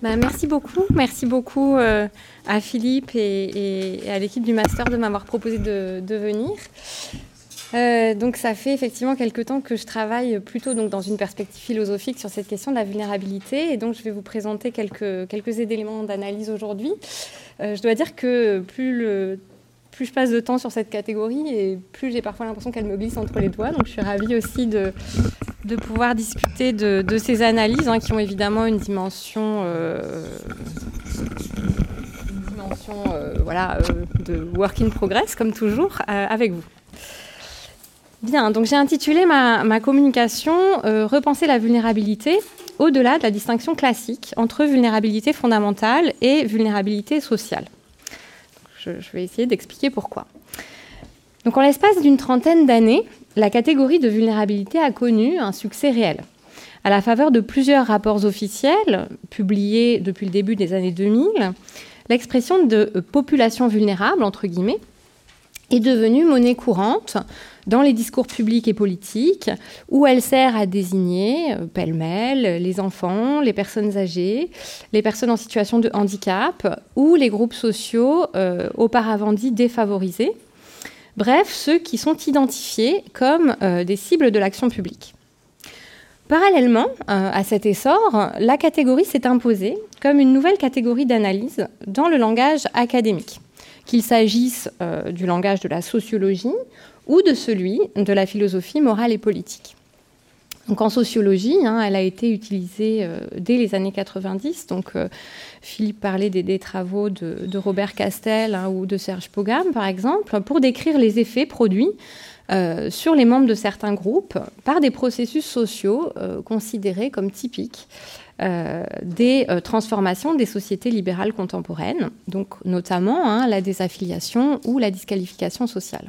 Merci beaucoup à Philippe et à l'équipe du Master de m'avoir proposé de venir. Donc ça fait effectivement quelques temps que je travaille plutôt donc, dans une perspective philosophique sur cette question de la vulnérabilité, et donc je vais vous présenter quelques éléments d'analyse aujourd'hui. Je dois dire que plus je passe de temps sur cette catégorie, et plus j'ai parfois l'impression qu'elle me glisse entre les doigts. Donc je suis ravie aussi de pouvoir discuter de ces analyses qui ont évidemment une dimension de work in progress, comme toujours, avec vous. Bien, donc j'ai intitulé ma communication « Repenser la vulnérabilité au-delà de la distinction classique entre vulnérabilité fondamentale et vulnérabilité sociale ». Je vais essayer d'expliquer pourquoi. Donc, en l'espace d'une trentaine d'années, la catégorie de vulnérabilité a connu un succès réel. À la faveur de plusieurs rapports officiels publiés depuis le début des années 2000, l'expression de « population vulnérable » entre guillemets, est devenue monnaie courante dans les discours publics et politiques, où elle sert à désigner, pêle-mêle, les enfants, les personnes âgées, les personnes en situation de handicap ou les groupes sociaux auparavant dits défavorisés. Bref, ceux qui sont identifiés comme des cibles de l'action publique. Parallèlement à cet essor, la catégorie s'est imposée comme une nouvelle catégorie d'analyse dans le langage académique, qu'il s'agisse du langage de la sociologie ou de celui de la philosophie morale et politique. Donc en sociologie, elle a été utilisée dès les années 90. Donc Philippe parlait des travaux de Robert Castel ou de Serge Pogam, par exemple, pour décrire les effets produits sur les membres de certains groupes par des processus sociaux considérés comme typiques des transformations des sociétés libérales contemporaines, donc notamment la désaffiliation ou la disqualification sociale.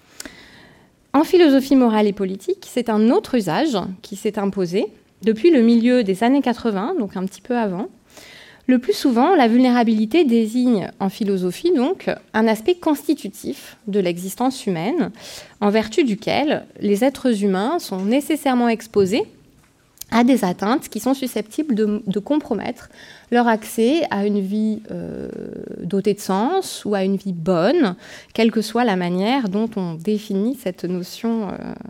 En philosophie morale et politique, c'est un autre usage qui s'est imposé depuis le milieu des années 80, donc un petit peu avant. Le plus souvent, la vulnérabilité désigne en philosophie donc un aspect constitutif de l'existence humaine, en vertu duquel les êtres humains sont nécessairement exposés à des atteintes qui sont susceptibles de compromettre leur accès à une vie dotée de sens ou à une vie bonne, quelle que soit la manière dont on définit cette notion.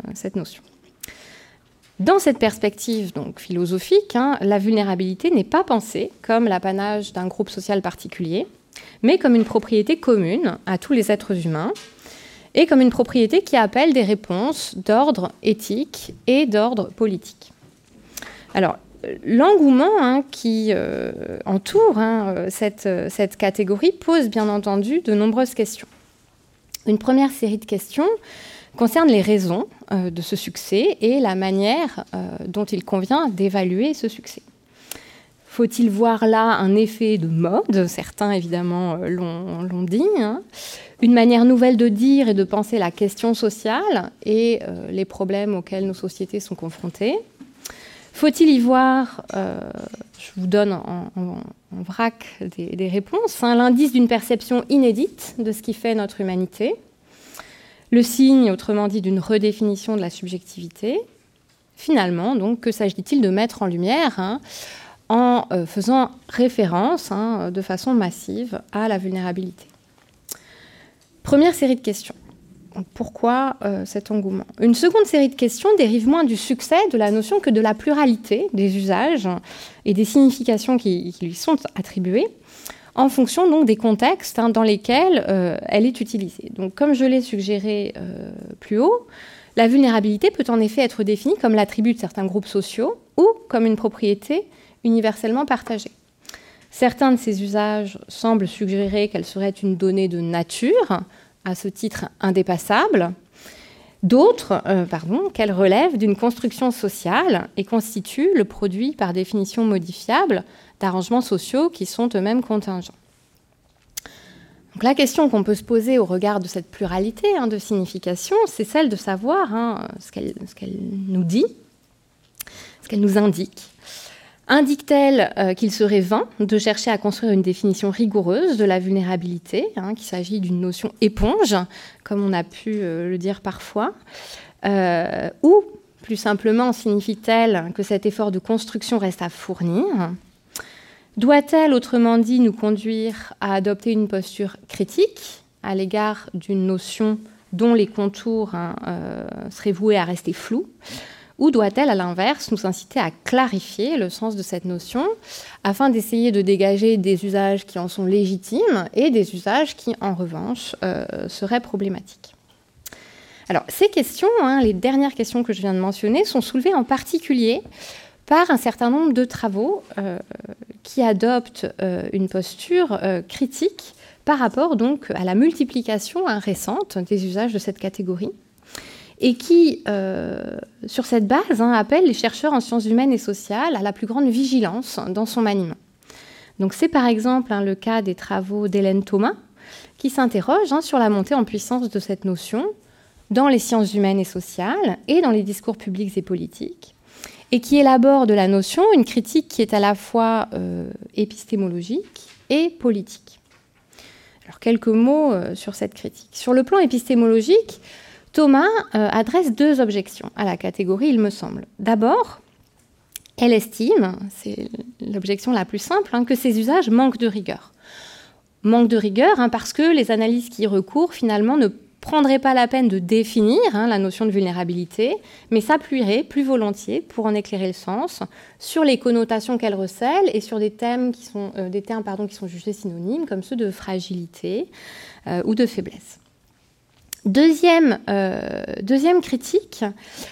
Dans cette perspective donc, philosophique, la vulnérabilité n'est pas pensée comme l'apanage d'un groupe social particulier, mais comme une propriété commune à tous les êtres humains, et comme une propriété qui appelle des réponses d'ordre éthique et d'ordre politique. Alors, l'engouement qui entoure cette catégorie pose bien entendu de nombreuses questions. Une première série de questions concerne les raisons de ce succès et la manière dont il convient d'évaluer ce succès. Faut-il voir là un effet de mode ? Certains, évidemment, l'ont dit. Une manière nouvelle de dire et de penser la question sociale et les problèmes auxquels nos sociétés sont confrontées. Faut-il y voir, je vous donne en vrac des réponses, l'indice d'une perception inédite de ce qui fait notre humanité, le signe, autrement dit, d'une redéfinition de la subjectivité. Finalement, donc, que s'agit-il de mettre en lumière en faisant référence de façon massive à la vulnérabilité ? Première série de questions. Pourquoi cet engouement ? Une seconde série de questions dérive moins du succès de la notion que de la pluralité des usages et des significations qui lui sont attribuées en fonction donc, des contextes dans lesquels elle est utilisée. Donc, comme je l'ai suggéré plus haut, la vulnérabilité peut en effet être définie comme l'attribut de certains groupes sociaux ou comme une propriété universellement partagée. Certains de ces usages semblent suggérer qu'elle serait une donnée de nature, à ce titre indépassable, d'autres, qu'elle relève d'une construction sociale et constitue le produit par définition modifiable d'arrangements sociaux qui sont eux-mêmes contingents. Donc, la question qu'on peut se poser au regard de cette pluralité de signification, c'est celle de savoir ce qu'elle nous dit, ce qu'elle nous indique. Indique-t-elle qu'il serait vain de chercher à construire une définition rigoureuse de la vulnérabilité, qu'il s'agit d'une notion éponge, comme on a pu le dire parfois, ou plus simplement signifie-t-elle que cet effort de construction reste à fournir ? Doit-elle, autrement dit, nous conduire à adopter une posture critique à l'égard d'une notion dont les contours seraient voués à rester flous, ou doit-elle, à l'inverse, nous inciter à clarifier le sens de cette notion afin d'essayer de dégager des usages qui en sont légitimes et des usages qui, en revanche, seraient problématiques? Alors, ces questions, les dernières questions que je viens de mentionner, sont soulevées en particulier par un certain nombre de travaux qui adoptent une posture critique par rapport donc à la multiplication récente des usages de cette catégorie, et qui, sur cette base, appelle les chercheurs en sciences humaines et sociales à la plus grande vigilance dans son maniement. Donc c'est par exemple le cas des travaux d'Hélène Thomas, qui s'interroge sur la montée en puissance de cette notion dans les sciences humaines et sociales et dans les discours publics et politiques, et qui élabore de la notion une critique qui est à la fois épistémologique et politique. Alors quelques mots sur cette critique. Sur le plan épistémologique, Thomas adresse deux objections à la catégorie, il me semble. D'abord, elle estime, c'est l'objection la plus simple, que ces usages manquent de rigueur. Manque de rigueur parce que les analyses qui y recourent, finalement, ne prendraient pas la peine de définir la notion de vulnérabilité, mais s'appuieraient plus volontiers, pour en éclairer le sens, sur les connotations qu'elle recèle et sur des termes qui sont jugés synonymes, comme ceux de fragilité ou de faiblesse. Deuxième critique,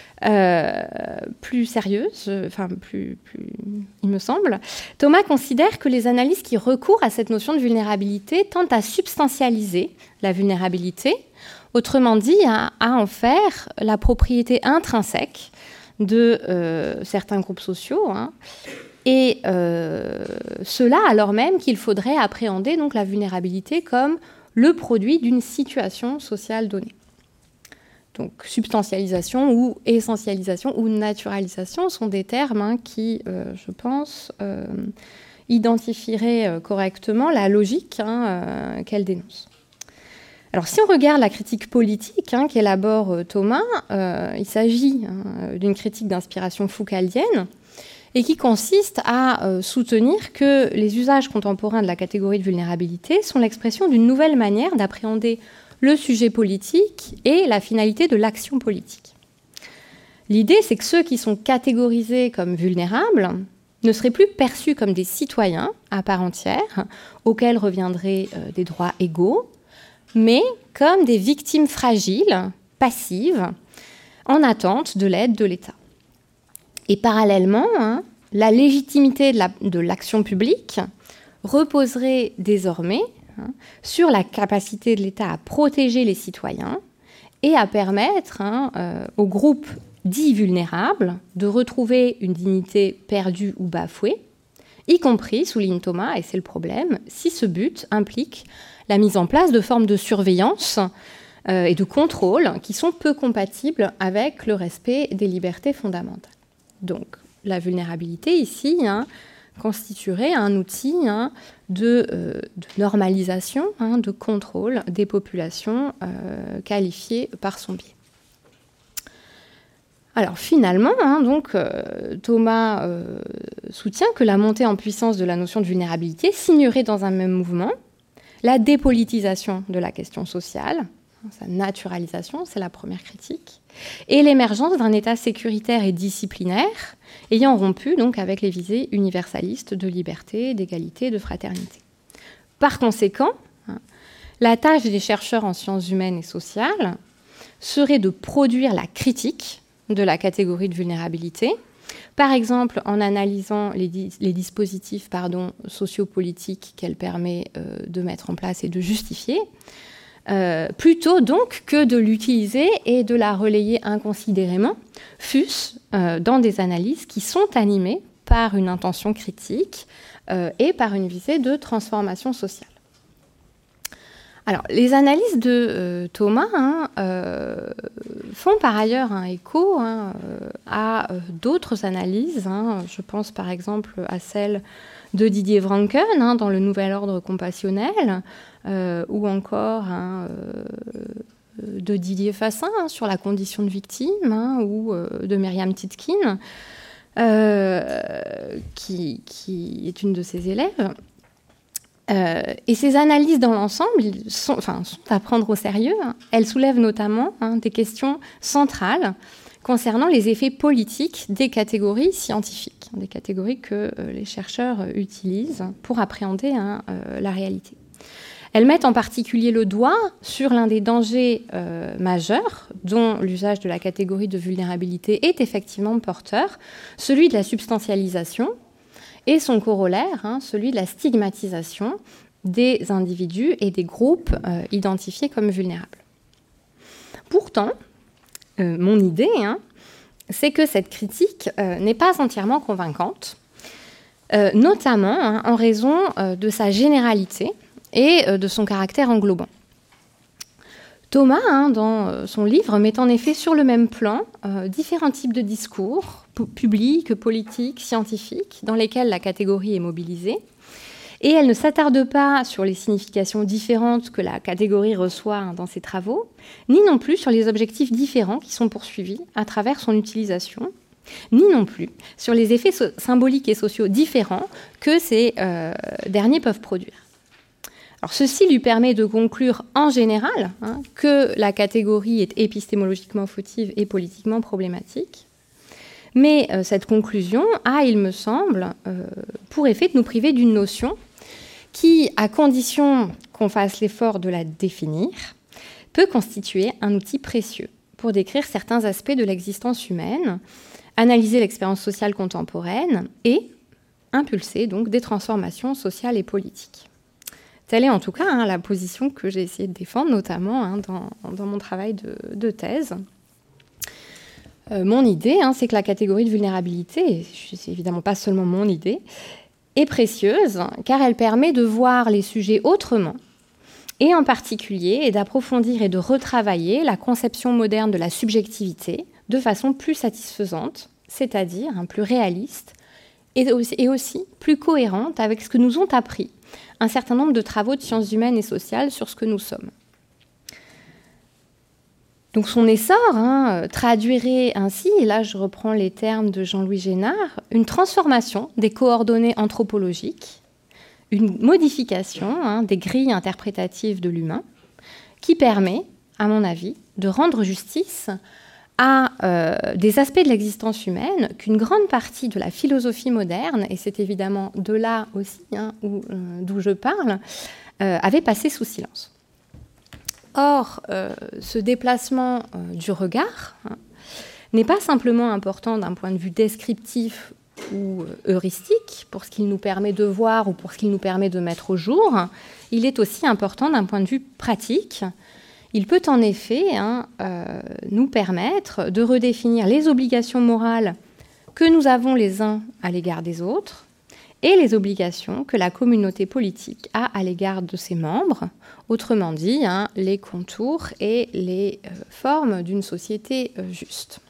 plus sérieuse, il me semble, Thomas considère que les analyses qui recourent à cette notion de vulnérabilité tentent à substantialiser la vulnérabilité, autrement dit, à en faire la propriété intrinsèque de certains groupes sociaux, et cela alors même qu'il faudrait appréhender donc la vulnérabilité comme le produit d'une situation sociale donnée. Donc substantialisation ou essentialisation ou naturalisation sont des termes qui, je pense, identifieraient correctement la logique qu'elle dénonce. Alors si on regarde la critique politique qu'élabore Thomas, il s'agit d'une critique d'inspiration foucaldienne et qui consiste à soutenir que les usages contemporains de la catégorie de vulnérabilité sont l'expression d'une nouvelle manière d'appréhender le sujet politique et la finalité de l'action politique. L'idée, c'est que ceux qui sont catégorisés comme vulnérables ne seraient plus perçus comme des citoyens à part entière, auxquels reviendraient des droits égaux, mais comme des victimes fragiles, passives, en attente de l'aide de l'État. Et parallèlement, la légitimité de l'action publique reposerait désormais sur la capacité de l'État à protéger les citoyens et à permettre aux groupes dits vulnérables de retrouver une dignité perdue ou bafouée, y compris, souligne Thomas, et c'est le problème, si ce but implique la mise en place de formes de surveillance et de contrôle qui sont peu compatibles avec le respect des libertés fondamentales. Donc, la vulnérabilité ici constituerait un outil de normalisation, de contrôle des populations qualifiées par son biais. Alors finalement, Thomas soutient que la montée en puissance de la notion de vulnérabilité signerait dans un même mouvement la dépolitisation de la question sociale, sa naturalisation, c'est la première critique, et l'émergence d'un État sécuritaire et disciplinaire ayant rompu donc avec les visées universalistes de liberté, d'égalité, de fraternité. Par conséquent, la tâche des chercheurs en sciences humaines et sociales serait de produire la critique de la catégorie de vulnérabilité, par exemple en analysant les dispositifs sociopolitiques qu'elle permet de mettre en place et de justifier, plutôt donc que de l'utiliser et de la relayer inconsidérément, fût-ce dans des analyses qui sont animées par une intention critique et par une visée de transformation sociale. Alors, les analyses de Thomas font par ailleurs un écho à d'autres analyses. Je pense par exemple à celle de Didier Vranken dans le Nouvel Ordre Compassionnel, ou encore de Didier Fassin sur la condition de victime, ou de Myriam Titkin. qui est une de ses élèves. Et ces analyses dans l'ensemble sont à prendre au sérieux. Elles soulèvent notamment des questions centrales concernant les effets politiques des catégories scientifiques, des catégories que les chercheurs utilisent pour appréhender la réalité. Elles mettent en particulier le doigt sur l'un des dangers majeurs dont l'usage de la catégorie de vulnérabilité est effectivement porteur, celui de la substantialisation, et son corollaire, celui de la stigmatisation des individus et des groupes identifiés comme vulnérables. Pourtant, mon idée, c'est que cette critique n'est pas entièrement convaincante, notamment en raison de sa généralité et de son caractère englobant. Thomas, dans son livre, met en effet sur le même plan différents types de discours, publics, politiques, scientifiques, dans lesquels la catégorie est mobilisée. Et elle ne s'attarde pas sur les significations différentes que la catégorie reçoit dans ses travaux, ni non plus sur les objectifs différents qui sont poursuivis à travers son utilisation, ni non plus sur les effets symboliques et sociaux différents que ces derniers peuvent produire. Alors, ceci lui permet de conclure en général que la catégorie est épistémologiquement fautive et politiquement problématique. Mais cette conclusion a, il me semble, pour effet de nous priver d'une notion qui, à condition qu'on fasse l'effort de la définir, peut constituer un outil précieux pour décrire certains aspects de l'existence humaine, analyser l'expérience sociale contemporaine et impulser donc des transformations sociales et politiques. Telle est en tout cas la position que j'ai essayé de défendre, notamment dans mon travail de thèse. Mon idée, c'est que la catégorie de vulnérabilité, c'est évidemment pas seulement mon idée, est précieuse car elle permet de voir les sujets autrement, et en particulier et d'approfondir et de retravailler la conception moderne de la subjectivité de façon plus satisfaisante, c'est-à-dire plus réaliste, et aussi plus cohérente avec ce que nous ont appris un certain nombre de travaux de sciences humaines et sociales sur ce que nous sommes. Donc son essor traduirait ainsi, et là je reprends les termes de Jean-Louis Génard, une transformation des coordonnées anthropologiques, une modification des grilles interprétatives de l'humain, qui permet, à mon avis, de rendre justice à des aspects de l'existence humaine qu'une grande partie de la philosophie moderne, et c'est évidemment de là aussi d'où je parle, avait passé sous silence. Or, ce déplacement du regard n'est pas simplement important d'un point de vue descriptif ou heuristique, pour ce qu'il nous permet de voir ou pour ce qu'il nous permet de mettre au jour, il est aussi important d'un point de vue pratique. Il peut en effet nous permettre de redéfinir les obligations morales que nous avons les uns à l'égard des autres et les obligations que la communauté politique a à l'égard de ses membres, autrement dit, les contours et les formes d'une société juste.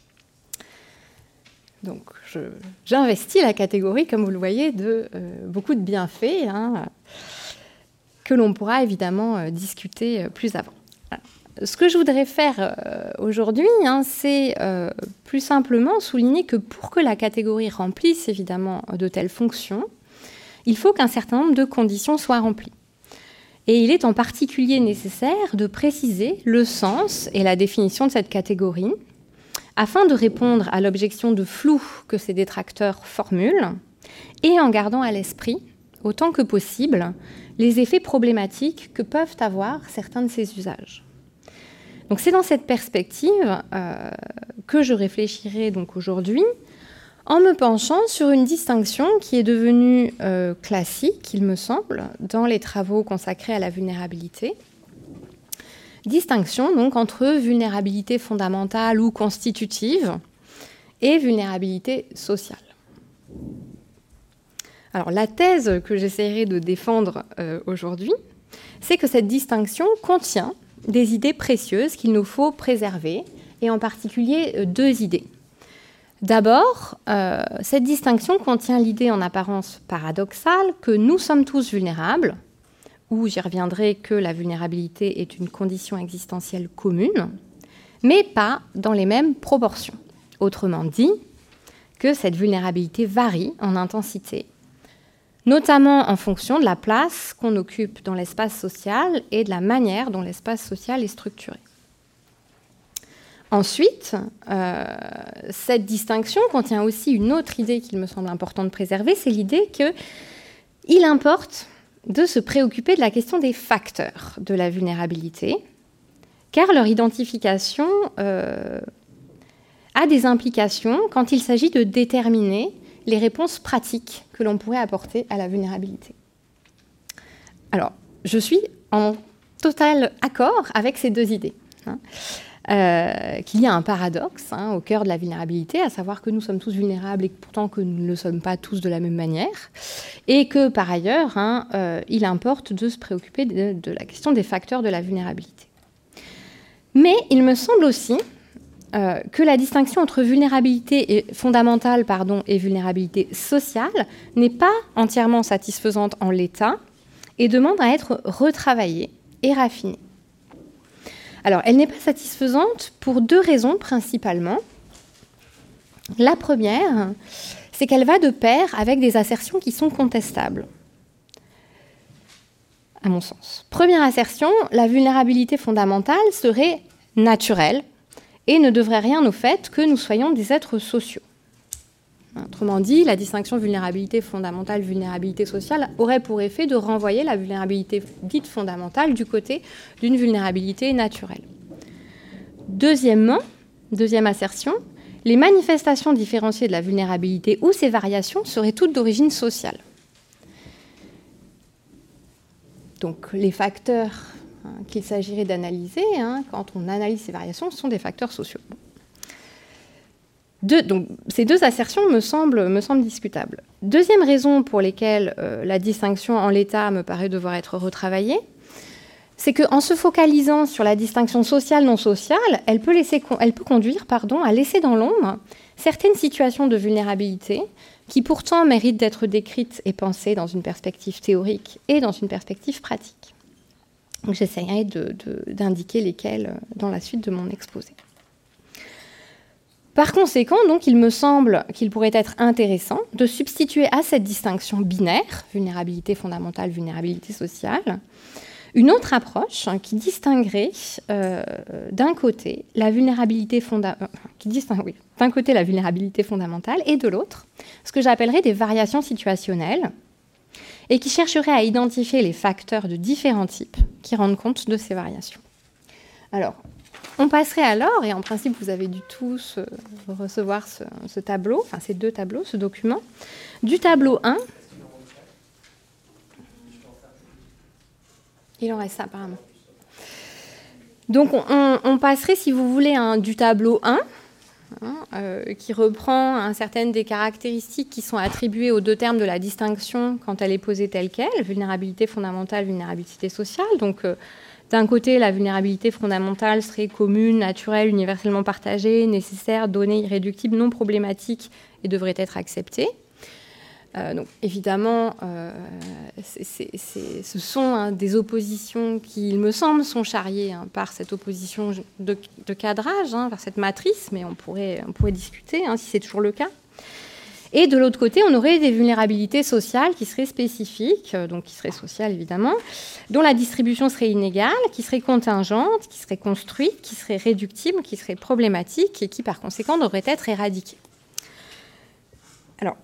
Donc, j'investis la catégorie, comme vous le voyez, de beaucoup de bienfaits que l'on pourra évidemment discuter plus avant. Ce que je voudrais faire aujourd'hui, c'est plus simplement souligner que pour que la catégorie remplisse évidemment de telles fonctions, il faut qu'un certain nombre de conditions soient remplies. Et il est en particulier nécessaire de préciser le sens et la définition de cette catégorie afin de répondre à l'objection de flou que ses détracteurs formulent et en gardant à l'esprit, autant que possible, les effets problématiques que peuvent avoir certains de ces usages. Donc c'est dans cette perspective que je réfléchirai donc aujourd'hui en me penchant sur une distinction qui est devenue classique, il me semble, dans les travaux consacrés à la vulnérabilité. Distinction donc entre vulnérabilité fondamentale ou constitutive et vulnérabilité sociale. Alors la thèse que j'essaierai de défendre aujourd'hui, c'est que cette distinction contient des idées précieuses qu'il nous faut préserver, et en particulier deux idées. D'abord, cette distinction contient l'idée en apparence paradoxale que nous sommes tous vulnérables, ou j'y reviendrai que la vulnérabilité est une condition existentielle commune, mais pas dans les mêmes proportions. Autrement dit, que cette vulnérabilité varie en intensité, notamment en fonction de la place qu'on occupe dans l'espace social et de la manière dont l'espace social est structuré. Ensuite, cette distinction contient aussi une autre idée qu'il me semble important de préserver, c'est l'idée qu'il importe de se préoccuper de la question des facteurs de la vulnérabilité, car leur identification a des implications quand il s'agit de déterminer les réponses pratiques que l'on pourrait apporter à la vulnérabilité. Alors, je suis en total accord avec ces deux idées. Qu'il y a un paradoxe au cœur de la vulnérabilité, à savoir que nous sommes tous vulnérables et pourtant que nous ne le sommes pas tous de la même manière, et que par ailleurs, il importe de se préoccuper de la question des facteurs de la vulnérabilité. Mais il me semble aussi que la distinction entre vulnérabilité fondamentale et vulnérabilité sociale n'est pas entièrement satisfaisante en l'état et demande à être retravaillée et raffinée. Alors, elle n'est pas satisfaisante pour deux raisons principalement. La première, c'est qu'elle va de pair avec des assertions qui sont contestables, à mon sens. Première assertion, la vulnérabilité fondamentale serait naturelle et ne devrait rien au fait que nous soyons des êtres sociaux. Autrement dit, la distinction vulnérabilité fondamentale, vulnérabilité sociale aurait pour effet de renvoyer la vulnérabilité dite fondamentale du côté d'une vulnérabilité naturelle. Deuxième assertion, les manifestations différenciées de la vulnérabilité ou ses variations seraient toutes d'origine sociale. Donc les facteurs qu'il s'agirait d'analyser, quand on analyse ces variations, ce sont des facteurs sociaux. Donc, ces deux assertions me semblent discutables. Deuxième raison pour laquelle la distinction en l'état me paraît devoir être retravaillée, c'est qu'en se focalisant sur la distinction sociale-non sociale, elle peut conduire à laisser dans l'ombre certaines situations de vulnérabilité qui pourtant méritent d'être décrites et pensées dans une perspective théorique et dans une perspective pratique. Donc, j'essaierai d'indiquer lesquelles dans la suite de mon exposé. Par conséquent, donc, il me semble qu'il pourrait être intéressant de substituer à cette distinction binaire, vulnérabilité fondamentale, vulnérabilité sociale, une autre approche qui distinguerait d'un côté la vulnérabilité fondamentale et de l'autre ce que j'appellerais des variations situationnelles et qui chercherait à identifier les facteurs de différents types qui rendent compte de ces variations. Alors, on passerait alors, et en principe vous avez dû tous recevoir ce tableau, enfin ces deux tableaux, ce document, du tableau 1. Il en reste ça apparemment. Donc on passerait, si vous voulez, du tableau 1, qui reprend certaines des caractéristiques qui sont attribuées aux deux termes de la distinction quand elle est posée telle qu'elle, vulnérabilité fondamentale, vulnérabilité sociale. Donc d'un côté, la vulnérabilité fondamentale serait commune, naturelle, universellement partagée, nécessaire, donnée, irréductible, non problématique et devrait être acceptée. Donc évidemment, ce sont des oppositions qui, il me semble, sont charriées par cette opposition de cadrage, par cette matrice, mais on pourrait discuter si c'est toujours le cas. Et de l'autre côté, on aurait des vulnérabilités sociales qui seraient spécifiques, donc qui seraient sociales évidemment, dont la distribution serait inégale, qui serait contingente, qui serait construite, qui serait réductible, qui serait problématique et qui par conséquent devrait être éradiquée. Alors,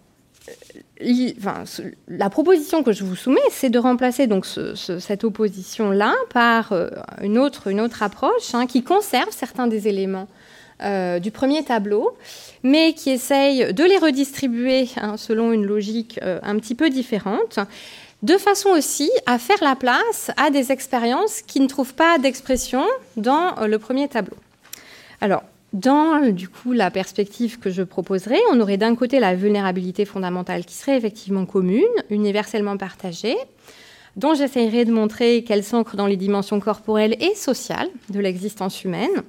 la proposition que je vous soumets, c'est de remplacer donc cette opposition-là par une autre approche qui conserve certains des éléments du premier tableau, mais qui essaye de les redistribuer selon une logique un petit peu différente, de façon aussi à faire la place à des expériences qui ne trouvent pas d'expression dans le premier tableau. Alors, dans la perspective que je proposerai, on aurait d'un côté la vulnérabilité fondamentale qui serait effectivement commune, universellement partagée, dont j'essayerai de montrer qu'elle s'ancre dans les dimensions corporelles et sociales de l'existence humaine,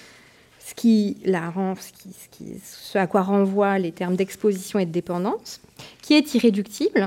ce à quoi renvoient les termes d'exposition et de dépendance, qui est irréductible,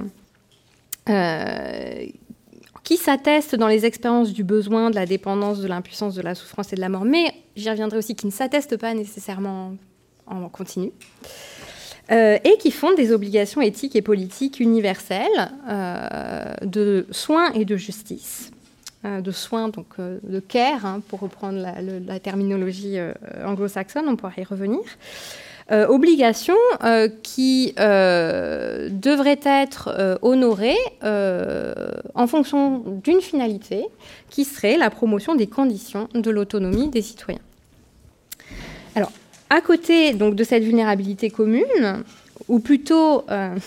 qui s'atteste dans les expériences du besoin, de la dépendance, de l'impuissance, de la souffrance et de la mort, mais j'y reviendrai aussi, qui ne s'atteste pas nécessairement en continu, et qui fondent des obligations éthiques et politiques universelles de soins et de justice. De soins, donc de care, hein, pour reprendre la terminologie anglo-saxonne, on pourra y revenir. Obligations qui devraient être honorées en fonction d'une finalité qui serait la promotion des conditions de l'autonomie des citoyens. Alors, à côté donc, de cette vulnérabilité commune, ou plutôt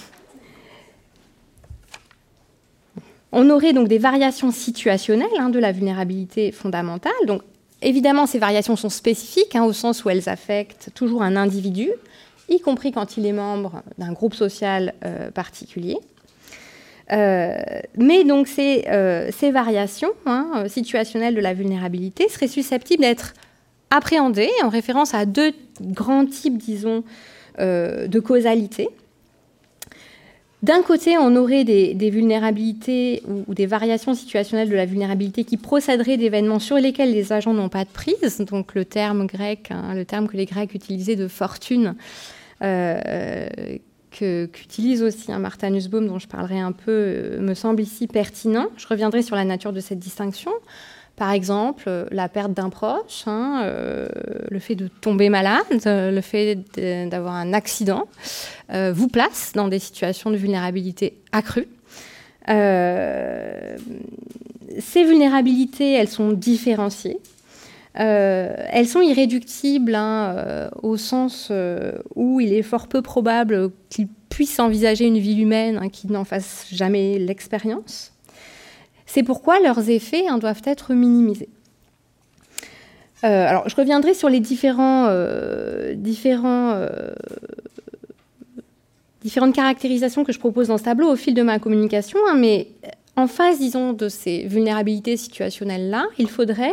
on aurait donc des variations situationnelles de la vulnérabilité fondamentale. Donc, évidemment, ces variations sont spécifiques au sens où elles affectent toujours un individu, y compris quand il est membre d'un groupe social particulier. Mais donc ces variations situationnelles de la vulnérabilité seraient susceptibles d'être appréhendées en référence à deux grands types, disons, de causalité. D'un côté, on aurait des vulnérabilités ou des variations situationnelles de la vulnérabilité qui procéderaient d'événements sur lesquels les agents n'ont pas de prise, donc le terme grec, le terme que les Grecs utilisaient de fortune, qu'utilise aussi Martha Nussbaum, dont je parlerai un peu, me semble ici pertinent. Je reviendrai sur la nature de cette distinction. Par exemple, la perte d'un proche, le fait de tomber malade, le fait d'avoir un accident, vous place dans des situations de vulnérabilité accrue. Ces vulnérabilités, elles sont différenciées. Elles sont irréductibles au sens où il est fort peu probable qu'ils puissent envisager une vie humaine qui n'en fasse jamais l'expérience. C'est pourquoi leurs effets doivent être minimisés. Alors, je reviendrai sur les différentes caractérisations que je propose dans ce tableau au fil de ma communication, mais en face, disons, de ces vulnérabilités situationnelles-là, il faudrait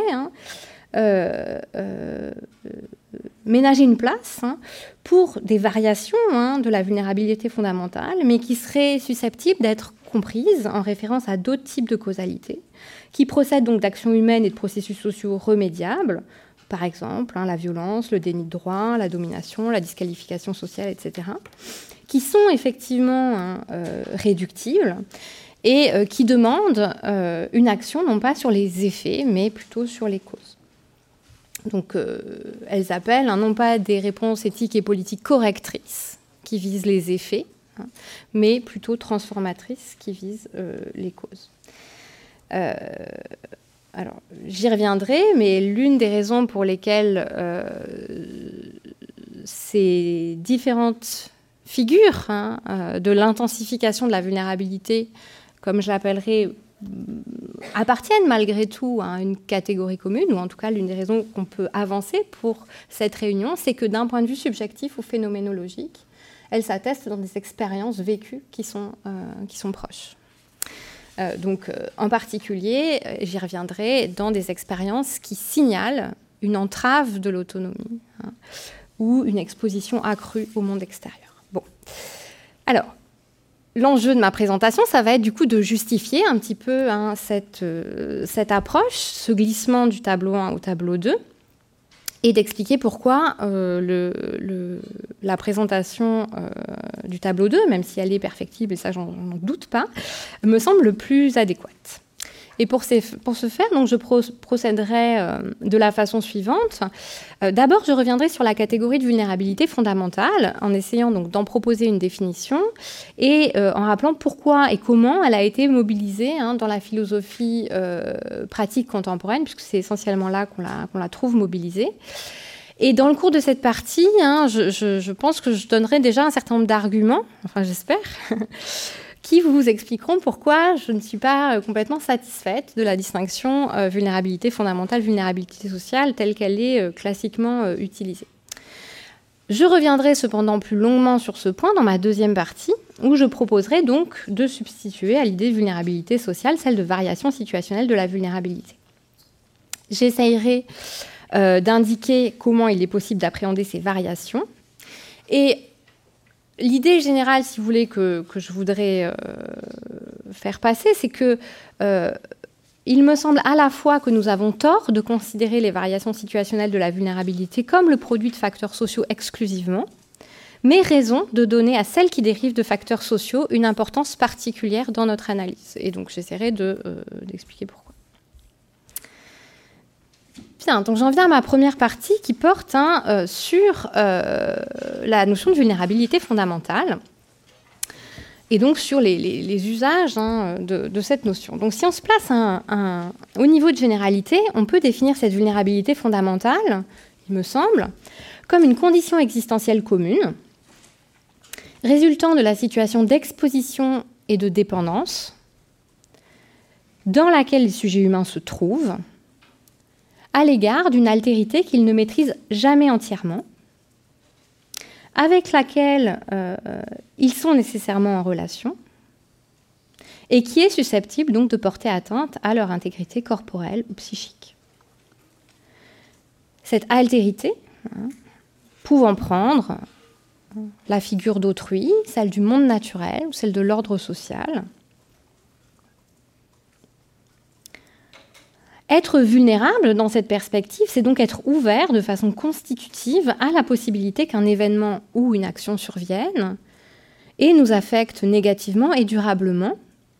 ménager une place pour des variations de la vulnérabilité fondamentale, mais qui seraient susceptibles d'être comprises en référence à d'autres types de causalité, qui procèdent donc d'actions humaines et de processus sociaux remédiables, par exemple la violence, le déni de droit, la domination, la disqualification sociale, etc., qui sont effectivement réductibles et qui demandent une action non pas sur les effets, mais plutôt sur les causes. Donc, elles appellent non pas des réponses éthiques et politiques correctrices qui visent les effets, mais plutôt transformatrices qui visent les causes. Alors, j'y reviendrai, mais l'une des raisons pour lesquelles ces différentes figures de l'intensification de la vulnérabilité, comme je l'appellerai, appartiennent malgré tout à une catégorie commune, ou en tout cas l'une des raisons qu'on peut avancer pour cette réunion, c'est que d'un point de vue subjectif ou phénoménologique, elles s'attestent dans des expériences vécues qui sont proches. Donc, en particulier, j'y reviendrai, dans des expériences qui signalent une entrave de l'autonomie ou une exposition accrue au monde extérieur. Bon. Alors, l'enjeu de ma présentation, ça va être du coup de justifier un petit peu cette approche, ce glissement du tableau 1 au tableau 2, et d'expliquer pourquoi la présentation du tableau 2, même si elle est perfectible, et ça j'en doute pas, me semble le plus adéquate. Et pour ce faire, donc, je procéderai de la façon suivante. D'abord, je reviendrai sur la catégorie de vulnérabilité fondamentale, en essayant donc d'en proposer une définition et en rappelant pourquoi et comment elle a été mobilisée dans la philosophie pratique contemporaine, puisque c'est essentiellement là qu'on la trouve mobilisée. Et dans le cours de cette partie, je pense que je donnerai déjà un certain nombre d'arguments, enfin j'espère, qui vous expliqueront pourquoi je ne suis pas complètement satisfaite de la distinction vulnérabilité fondamentale, vulnérabilité sociale, telle qu'elle est classiquement utilisée. Je reviendrai cependant plus longuement sur ce point dans ma deuxième partie, où je proposerai donc de substituer à l'idée de vulnérabilité sociale celle de variation situationnelle de la vulnérabilité. J'essayerai d'indiquer comment il est possible d'appréhender ces variations. Et l'idée générale, si vous voulez, que je voudrais faire passer, c'est que il me semble à la fois que nous avons tort de considérer les variations situationnelles de la vulnérabilité comme le produit de facteurs sociaux exclusivement, mais raison de donner à celles qui dérivent de facteurs sociaux une importance particulière dans notre analyse. Et donc j'essaierai d'expliquer pourquoi. Bien, donc j'en viens à ma première partie qui porte sur la notion de vulnérabilité fondamentale et donc sur les usages de cette notion. Donc si on se place au niveau de généralité, on peut définir cette vulnérabilité fondamentale, il me semble, comme une condition existentielle commune, résultant de la situation d'exposition et de dépendance dans laquelle les sujets humains se trouvent, à l'égard d'une altérité qu'ils ne maîtrisent jamais entièrement, avec laquelle ils sont nécessairement en relation, et qui est susceptible donc de porter atteinte à leur intégrité corporelle ou psychique. Cette altérité, pouvant prendre la figure d'autrui, celle du monde naturel ou celle de l'ordre social. Être vulnérable dans cette perspective, c'est donc être ouvert de façon constitutive à la possibilité qu'un événement ou une action survienne et nous affecte négativement et durablement.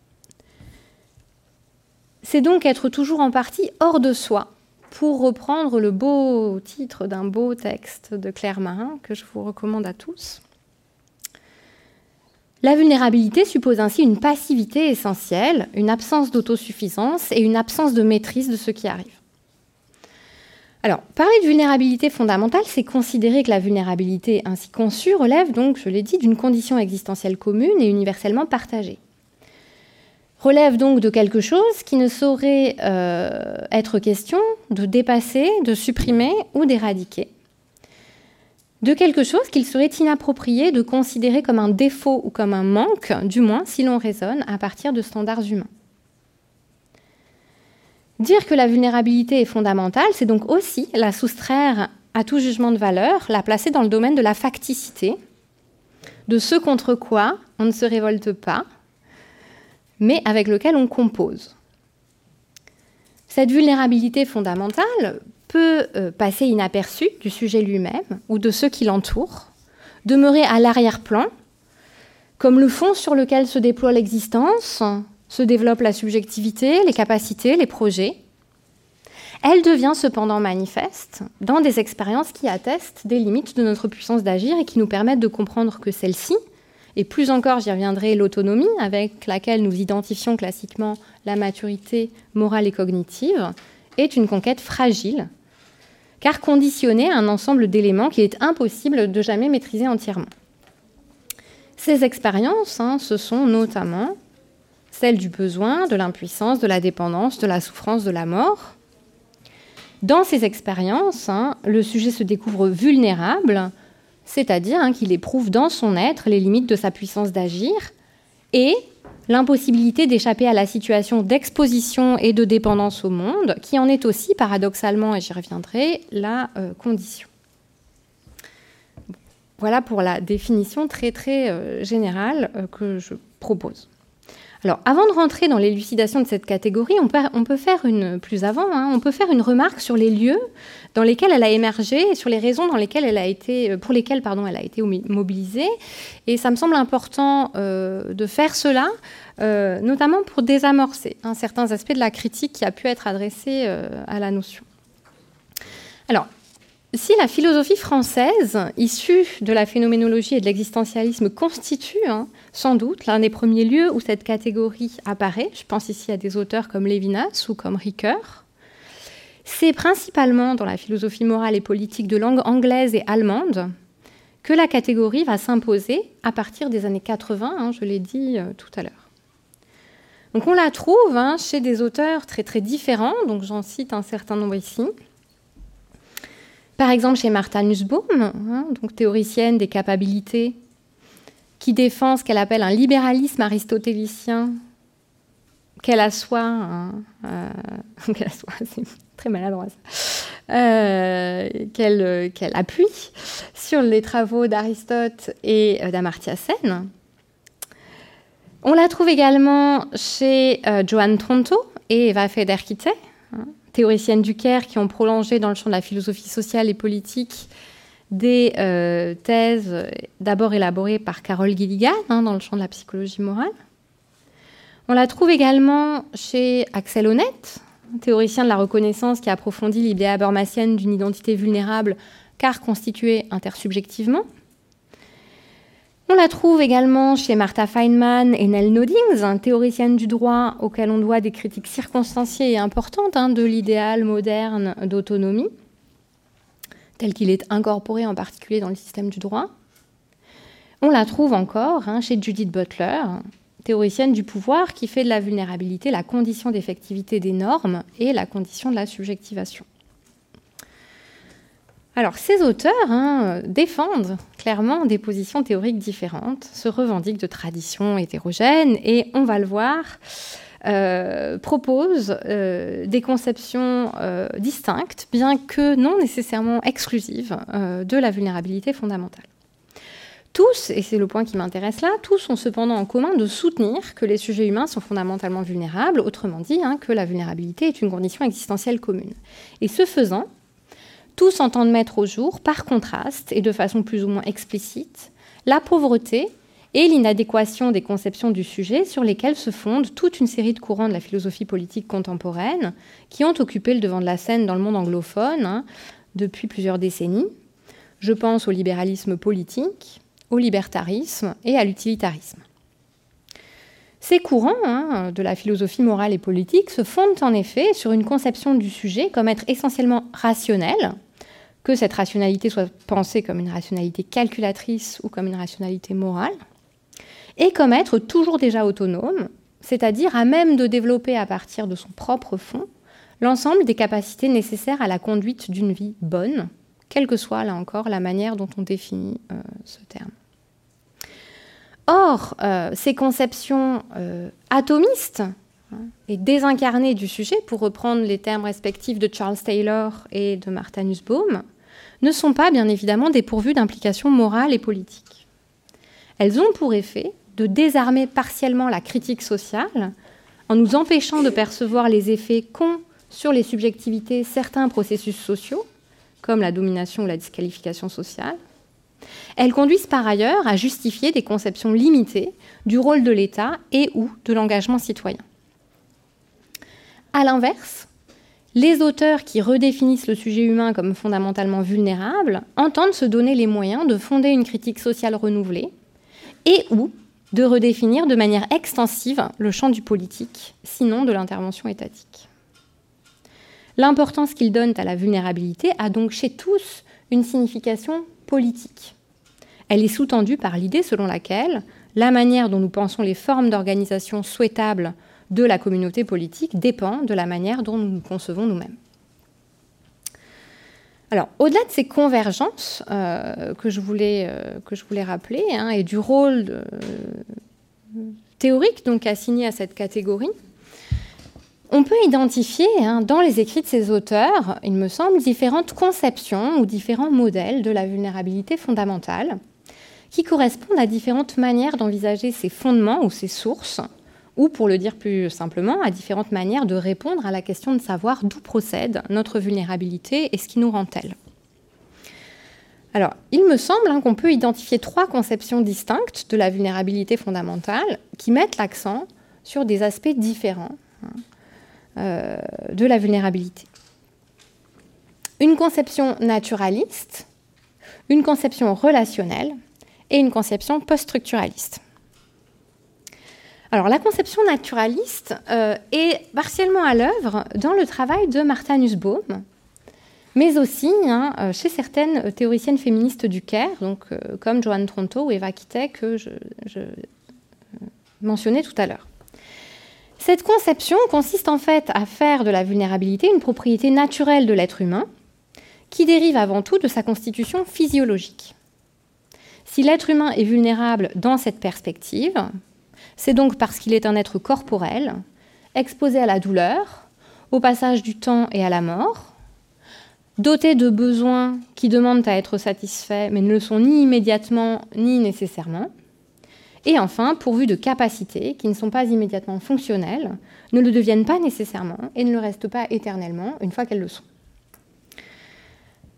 C'est donc être toujours en partie hors de soi, pour reprendre le beau titre d'un beau texte de Claire Marin, que je vous recommande à tous. La vulnérabilité suppose ainsi une passivité essentielle, une absence d'autosuffisance et une absence de maîtrise de ce qui arrive. Alors, parler de vulnérabilité fondamentale, c'est considérer que la vulnérabilité ainsi conçue relève donc, je l'ai dit, d'une condition existentielle commune et universellement partagée. Relève donc de quelque chose qui ne saurait être question de dépasser, de supprimer ou d'éradiquer. De quelque chose qu'il serait inapproprié de considérer comme un défaut ou comme un manque, du moins si l'on raisonne à partir de standards humains. Dire que la vulnérabilité est fondamentale, c'est donc aussi la soustraire à tout jugement de valeur, la placer dans le domaine de la facticité, de ce contre quoi on ne se révolte pas, mais avec lequel on compose. Cette vulnérabilité fondamentale peut passer inaperçue du sujet lui-même ou de ceux qui l'entourent, demeurer à l'arrière-plan, comme le fond sur lequel se déploie l'existence, se développe la subjectivité, les capacités, les projets. Elle devient cependant manifeste dans des expériences qui attestent des limites de notre puissance d'agir et qui nous permettent de comprendre que celle-ci, et plus encore, j'y reviendrai, l'autonomie avec laquelle nous identifions classiquement la maturité morale et cognitive, est une conquête fragile, car conditionnée à un ensemble d'éléments qu'il est impossible de jamais maîtriser entièrement. Ces expériences, ce sont notamment celles du besoin, de l'impuissance, de la dépendance, de la souffrance, de la mort. Dans ces expériences, le sujet se découvre vulnérable, c'est-à-dire qu'il éprouve dans son être les limites de sa puissance d'agir et l'impossibilité d'échapper à la situation d'exposition et de dépendance au monde, qui en est aussi, paradoxalement, et j'y reviendrai, la condition. Voilà pour la définition très très générale que je propose. Alors, avant de rentrer dans l'élucidation de cette catégorie, on peut faire on peut faire une remarque sur les lieux dans lesquels elle a émergé et sur les raisons pour lesquelles elle a été mobilisée. Et ça me semble important de faire cela, notamment pour désamorcer certains aspects de la critique qui a pu être adressée à la notion. Alors, si la philosophie française, issue de la phénoménologie et de l'existentialisme, constitue sans doute l'un des premiers lieux où cette catégorie apparaît, je pense ici à des auteurs comme Lévinas ou comme Ricoeur, c'est principalement dans la philosophie morale et politique de langue anglaise et allemande que la catégorie va s'imposer à partir des années 80, je l'ai dit tout à l'heure. Donc on la trouve chez des auteurs très très différents, donc j'en cite un certain nombre ici. Par exemple, chez Martha Nussbaum, donc théoricienne des capabilités, qui défend ce qu'elle appelle un libéralisme aristotélicien, qu'elle assoit, c'est très maladroit ça, qu'elle appuie sur les travaux d'Aristote et d'Amartya Sen. On la trouve également chez Joan Tronto et Eva Feder-Kitay, théoriciennes du Caire qui ont prolongé dans le champ de la philosophie sociale et politique des thèses d'abord élaborées par Carol Gilligan dans le champ de la psychologie morale. On la trouve également chez Axel Honneth, théoricien de la reconnaissance qui approfondit l'idée habermasienne d'une identité vulnérable car constituée intersubjectivement. On la trouve également chez Martha Feynman et Nell Noddings, théoricienne du droit auquel on doit des critiques circonstanciées et importantes de l'idéal moderne d'autonomie, tel qu'il est incorporé en particulier dans le système du droit. On la trouve encore chez Judith Butler, théoricienne du pouvoir qui fait de la vulnérabilité la condition d'effectivité des normes et la condition de la subjectivation. Alors, ces auteurs défendent clairement des positions théoriques différentes, se revendiquent de traditions hétérogènes et, on va le voir, proposent des conceptions distinctes, bien que non nécessairement exclusives, de la vulnérabilité fondamentale. Tous, et c'est le point qui m'intéresse là, tous ont cependant en commun de soutenir que les sujets humains sont fondamentalement vulnérables, autrement dit, que la vulnérabilité est une condition existentielle commune. Et ce faisant, tous entendent mettre au jour, par contraste et de façon plus ou moins explicite, la pauvreté et l'inadéquation des conceptions du sujet sur lesquelles se fonde toute une série de courants de la philosophie politique contemporaine qui ont occupé le devant de la scène dans le monde anglophone depuis plusieurs décennies. Je pense au libéralisme politique, au libertarisme et à l'utilitarisme. Ces courants de la philosophie morale et politique se fondent en effet sur une conception du sujet comme être essentiellement rationnel, que cette rationalité soit pensée comme une rationalité calculatrice ou comme une rationalité morale, et comme être toujours déjà autonome, c'est-à-dire à même de développer à partir de son propre fond l'ensemble des capacités nécessaires à la conduite d'une vie bonne, quelle que soit, là encore, la manière dont on définit ce terme. Or, ces conceptions atomistes et désincarnées du sujet, pour reprendre les termes respectifs de Charles Taylor et de Martha Nussbaum, ne sont pas, bien évidemment, dépourvues d'implications morales et politiques. Elles ont pour effet de désarmer partiellement la critique sociale en nous empêchant de percevoir les effets qu'ont sur les subjectivités certains processus sociaux, comme la domination ou la disqualification sociale. Elles conduisent par ailleurs à justifier des conceptions limitées du rôle de l'État et ou de l'engagement citoyen. À l'inverse, les auteurs qui redéfinissent le sujet humain comme fondamentalement vulnérable entendent se donner les moyens de fonder une critique sociale renouvelée et ou de redéfinir de manière extensive le champ du politique, sinon de l'intervention étatique. L'importance qu'ils donnent à la vulnérabilité a donc chez tous une signification politique. Elle est sous-tendue par l'idée selon laquelle la manière dont nous pensons les formes d'organisation souhaitables de la communauté politique dépend de la manière dont nous nous concevons nous-mêmes. Alors, au-delà de ces convergences que je voulais rappeler et du rôle théorique donc assigné à cette catégorie, on peut identifier dans les écrits de ces auteurs, il me semble, différentes conceptions ou différents modèles de la vulnérabilité fondamentale qui correspondent à différentes manières d'envisager ses fondements ou ses sources, ou pour le dire plus simplement, à différentes manières de répondre à la question de savoir d'où procède notre vulnérabilité et ce qui nous rend telle. Alors, il me semble qu'on peut identifier 3 conceptions distinctes de la vulnérabilité fondamentale qui mettent l'accent sur des aspects différents de la vulnérabilité. Une conception naturaliste, une conception relationnelle et une conception post-structuraliste. Alors, la conception naturaliste est partiellement à l'œuvre dans le travail de Martha Nussbaum, mais aussi chez certaines théoriciennes féministes du Caire, donc, comme Joanne Tronto ou Eva Kittek, que je mentionnais tout à l'heure. Cette conception consiste en fait à faire de la vulnérabilité une propriété naturelle de l'être humain, qui dérive avant tout de sa constitution physiologique. Si l'être humain est vulnérable dans cette perspective, c'est donc parce qu'il est un être corporel, exposé à la douleur, au passage du temps et à la mort, doté de besoins qui demandent à être satisfaits, mais ne le sont ni immédiatement ni nécessairement, et enfin pourvu de capacités qui ne sont pas immédiatement fonctionnelles, ne le deviennent pas nécessairement et ne le restent pas éternellement une fois qu'elles le sont.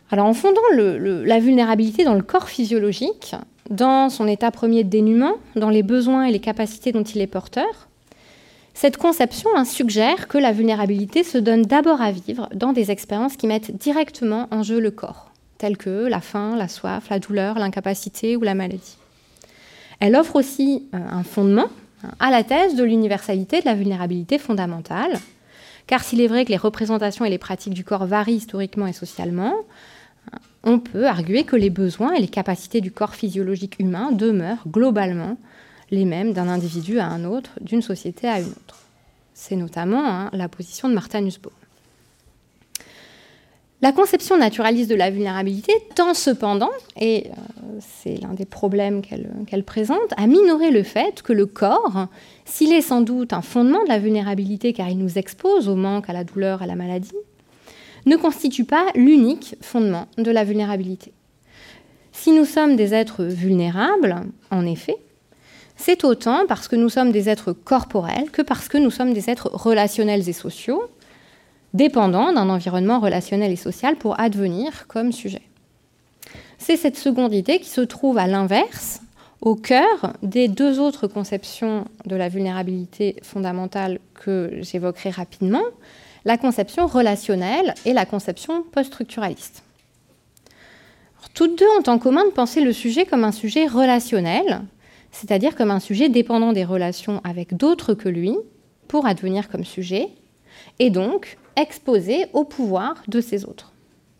Alors en fondant la vulnérabilité dans le corps physiologique, dans son état premier de dénuement, dans les besoins et les capacités dont il est porteur, cette conception suggère que la vulnérabilité se donne d'abord à vivre dans des expériences qui mettent directement en jeu le corps, telles que la faim, la soif, la douleur, l'incapacité ou la maladie. Elle offre aussi un fondement à la thèse de l'universalité de la vulnérabilité fondamentale, car s'il est vrai que les représentations et les pratiques du corps varient historiquement et socialement, on peut arguer que les besoins et les capacités du corps physiologique humain demeurent globalement les mêmes d'un individu à un autre, d'une société à une autre. C'est notamment la position de Martha Nussbaum. La conception naturaliste de la vulnérabilité tend cependant, et c'est l'un des problèmes qu'elle présente, à minorer le fait que le corps, s'il est sans doute un fondement de la vulnérabilité car il nous expose au manque, à la douleur, à la maladie, ne constitue pas l'unique fondement de la vulnérabilité. Si nous sommes des êtres vulnérables, en effet, c'est autant parce que nous sommes des êtres corporels que parce que nous sommes des êtres relationnels et sociaux, dépendants d'un environnement relationnel et social pour advenir comme sujet. C'est cette seconde idée qui se trouve à l'inverse, au cœur des deux autres conceptions de la vulnérabilité fondamentale que j'évoquerai rapidement, la conception relationnelle et la conception post-structuraliste. Toutes deux ont en commun de penser le sujet comme un sujet relationnel, c'est-à-dire comme un sujet dépendant des relations avec d'autres que lui pour advenir comme sujet, et donc exposé au pouvoir de ces autres.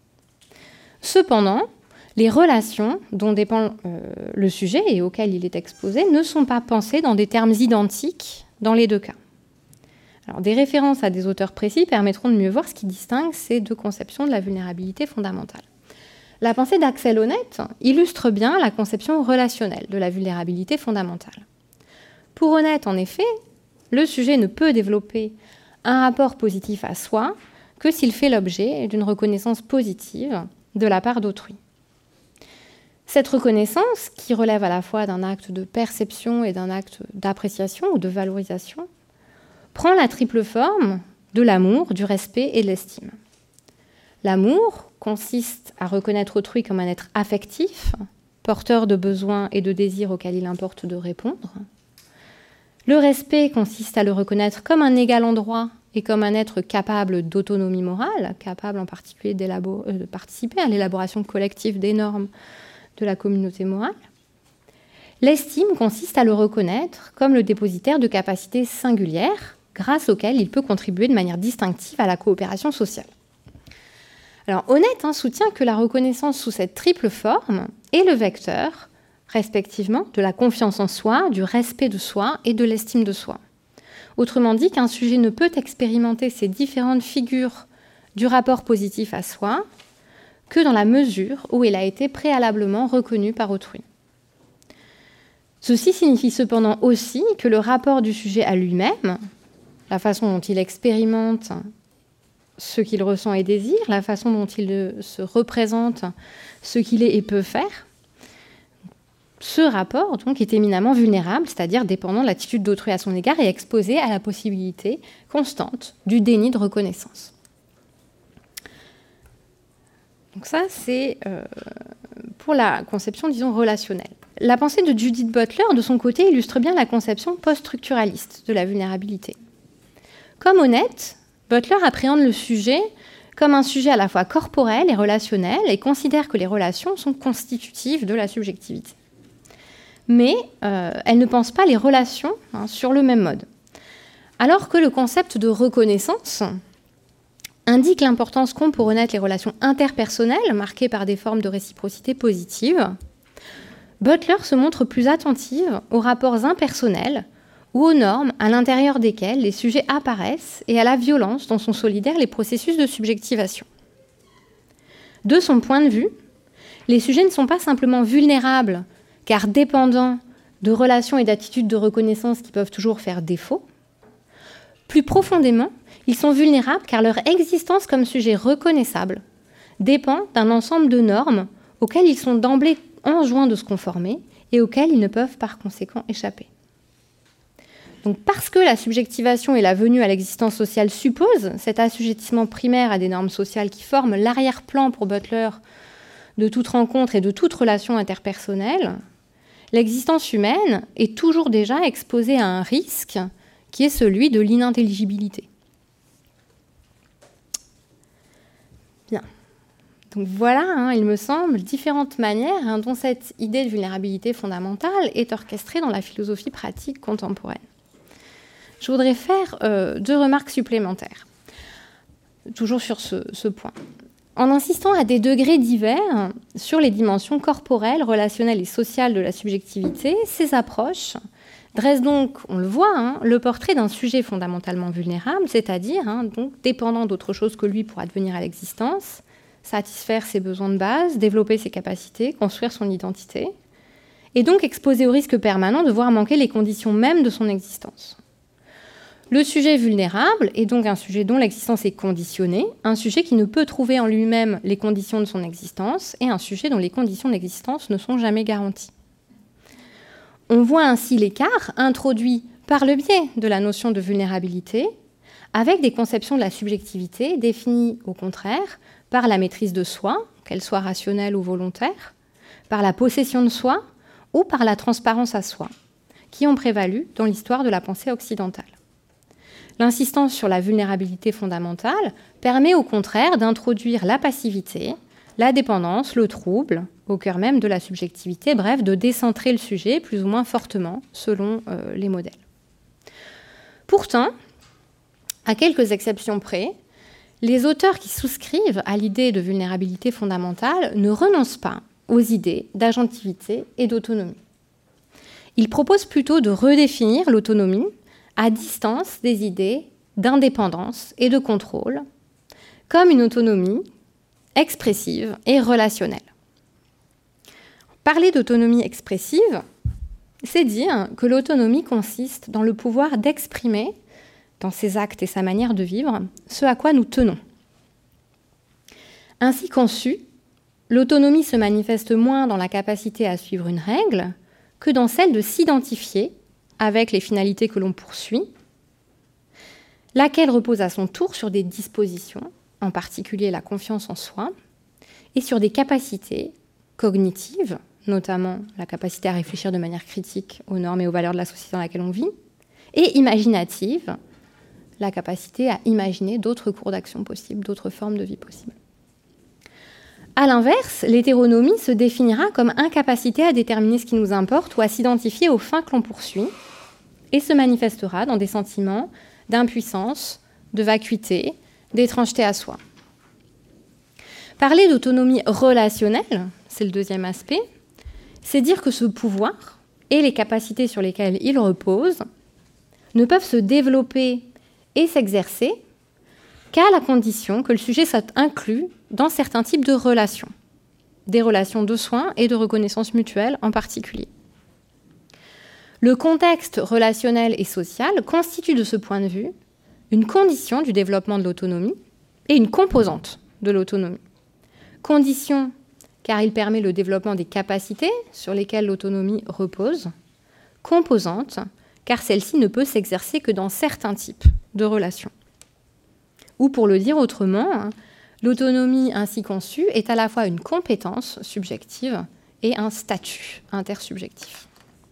Cependant, les relations dont dépend le sujet et auxquelles il est exposé ne sont pas pensées dans des termes identiques dans les deux cas. Alors, des références à des auteurs précis permettront de mieux voir ce qui distingue ces deux conceptions de la vulnérabilité fondamentale. La pensée d'Axel Honneth illustre bien la conception relationnelle de la vulnérabilité fondamentale. Pour Honneth, en effet, le sujet ne peut développer un rapport positif à soi que s'il fait l'objet d'une reconnaissance positive de la part d'autrui. Cette reconnaissance, qui relève à la fois d'un acte de perception et d'un acte d'appréciation ou de valorisation, prend la triple forme de l'amour, du respect et de l'estime. L'amour consiste à reconnaître autrui comme un être affectif, porteur de besoins et de désirs auxquels il importe de répondre. Le respect consiste à le reconnaître comme un égal en droit et comme un être capable d'autonomie morale, capable en particulier de participer à l'élaboration collective des normes de la communauté morale. L'estime consiste à le reconnaître comme le dépositaire de capacités singulières, grâce auxquelles il peut contribuer de manière distinctive à la coopération sociale. Alors, Honneth soutient que la reconnaissance sous cette triple forme est le vecteur, respectivement, de la confiance en soi, du respect de soi et de l'estime de soi. Autrement dit, qu'un sujet ne peut expérimenter ces différentes figures du rapport positif à soi que dans la mesure où il a été préalablement reconnu par autrui. Ceci signifie cependant aussi que le rapport du sujet à lui-même, la façon dont il expérimente ce qu'il ressent et désire, la façon dont il se représente ce qu'il est et peut faire, ce rapport donc est éminemment vulnérable, c'est-à-dire dépendant de l'attitude d'autrui à son égard et exposé à la possibilité constante du déni de reconnaissance. Donc ça, c'est pour la conception, disons, relationnelle. La pensée de Judith Butler, de son côté, illustre bien la conception post-structuraliste de la vulnérabilité. Comme Honneth, Butler appréhende le sujet comme un sujet à la fois corporel et relationnel et considère que les relations sont constitutives de la subjectivité. Mais elle ne pense pas les relations sur le même mode. Alors que le concept de reconnaissance indique l'importance qu'ont pour Honneth les relations interpersonnelles marquées par des formes de réciprocité positive, Butler se montre plus attentive aux rapports impersonnels ou aux normes à l'intérieur desquelles les sujets apparaissent et à la violence dont sont solidaires les processus de subjectivation. De son point de vue, les sujets ne sont pas simplement vulnérables, car dépendants de relations et d'attitudes de reconnaissance qui peuvent toujours faire défaut. Plus profondément, ils sont vulnérables car leur existence comme sujet reconnaissable dépend d'un ensemble de normes auxquelles ils sont d'emblée enjoints de se conformer et auxquelles ils ne peuvent par conséquent échapper. Donc, parce que la subjectivation et la venue à l'existence sociale supposent cet assujettissement primaire à des normes sociales qui forment l'arrière-plan pour Butler de toute rencontre et de toute relation interpersonnelle, l'existence humaine est toujours déjà exposée à un risque qui est celui de l'inintelligibilité. Bien. Donc voilà, il me semble, différentes manières dont cette idée de vulnérabilité fondamentale est orchestrée dans la philosophie pratique contemporaine. Je voudrais faire 2 remarques supplémentaires, toujours sur ce point. En insistant à des degrés divers sur les dimensions corporelles, relationnelles et sociales de la subjectivité, ces approches dressent donc, on le voit, le portrait d'un sujet fondamentalement vulnérable, c'est-à-dire donc dépendant d'autre chose que lui pour advenir à l'existence, satisfaire ses besoins de base, développer ses capacités, construire son identité, et donc exposé au risque permanent de voir manquer les conditions mêmes de son existence. Le sujet vulnérable est donc un sujet dont l'existence est conditionnée, un sujet qui ne peut trouver en lui-même les conditions de son existence et un sujet dont les conditions d'existence ne sont jamais garanties. On voit ainsi l'écart introduit par le biais de la notion de vulnérabilité avec des conceptions de la subjectivité définies au contraire par la maîtrise de soi, qu'elle soit rationnelle ou volontaire, par la possession de soi ou par la transparence à soi, qui ont prévalu dans l'histoire de la pensée occidentale. L'insistance sur la vulnérabilité fondamentale permet au contraire d'introduire la passivité, la dépendance, le trouble, au cœur même de la subjectivité, bref, de décentrer le sujet plus ou moins fortement selon les modèles. Pourtant, à quelques exceptions près, les auteurs qui souscrivent à l'idée de vulnérabilité fondamentale ne renoncent pas aux idées d'agentivité et d'autonomie. Ils proposent plutôt de redéfinir l'autonomie à distance des idées d'indépendance et de contrôle, comme une autonomie expressive et relationnelle. Parler d'autonomie expressive, c'est dire que l'autonomie consiste dans le pouvoir d'exprimer, dans ses actes et sa manière de vivre, ce à quoi nous tenons. Ainsi conçue, l'autonomie se manifeste moins dans la capacité à suivre une règle que dans celle de s'identifier avec les finalités que l'on poursuit, laquelle repose à son tour sur des dispositions, en particulier la confiance en soi, et sur des capacités cognitives, notamment la capacité à réfléchir de manière critique aux normes et aux valeurs de la société dans laquelle on vit, et imaginatives, la capacité à imaginer d'autres cours d'action possibles, d'autres formes de vie possibles. À l'inverse, l'hétéronomie se définira comme incapacité à déterminer ce qui nous importe ou à s'identifier aux fins que l'on poursuit, et se manifestera dans des sentiments d'impuissance, de vacuité, d'étrangeté à soi. Parler d'autonomie relationnelle, c'est le deuxième aspect, c'est dire que ce pouvoir et les capacités sur lesquelles il repose ne peuvent se développer et s'exercer qu'à la condition que le sujet soit inclus dans certains types de relations, des relations de soins et de reconnaissance mutuelle en particulier. Le contexte relationnel et social constitue de ce point de vue une condition du développement de l'autonomie et une composante de l'autonomie. Condition car il permet le développement des capacités sur lesquelles l'autonomie repose. Composante car celle-ci ne peut s'exercer que dans certains types de relations. Ou pour le dire autrement, l'autonomie ainsi conçue est à la fois une compétence subjective et un statut intersubjectif.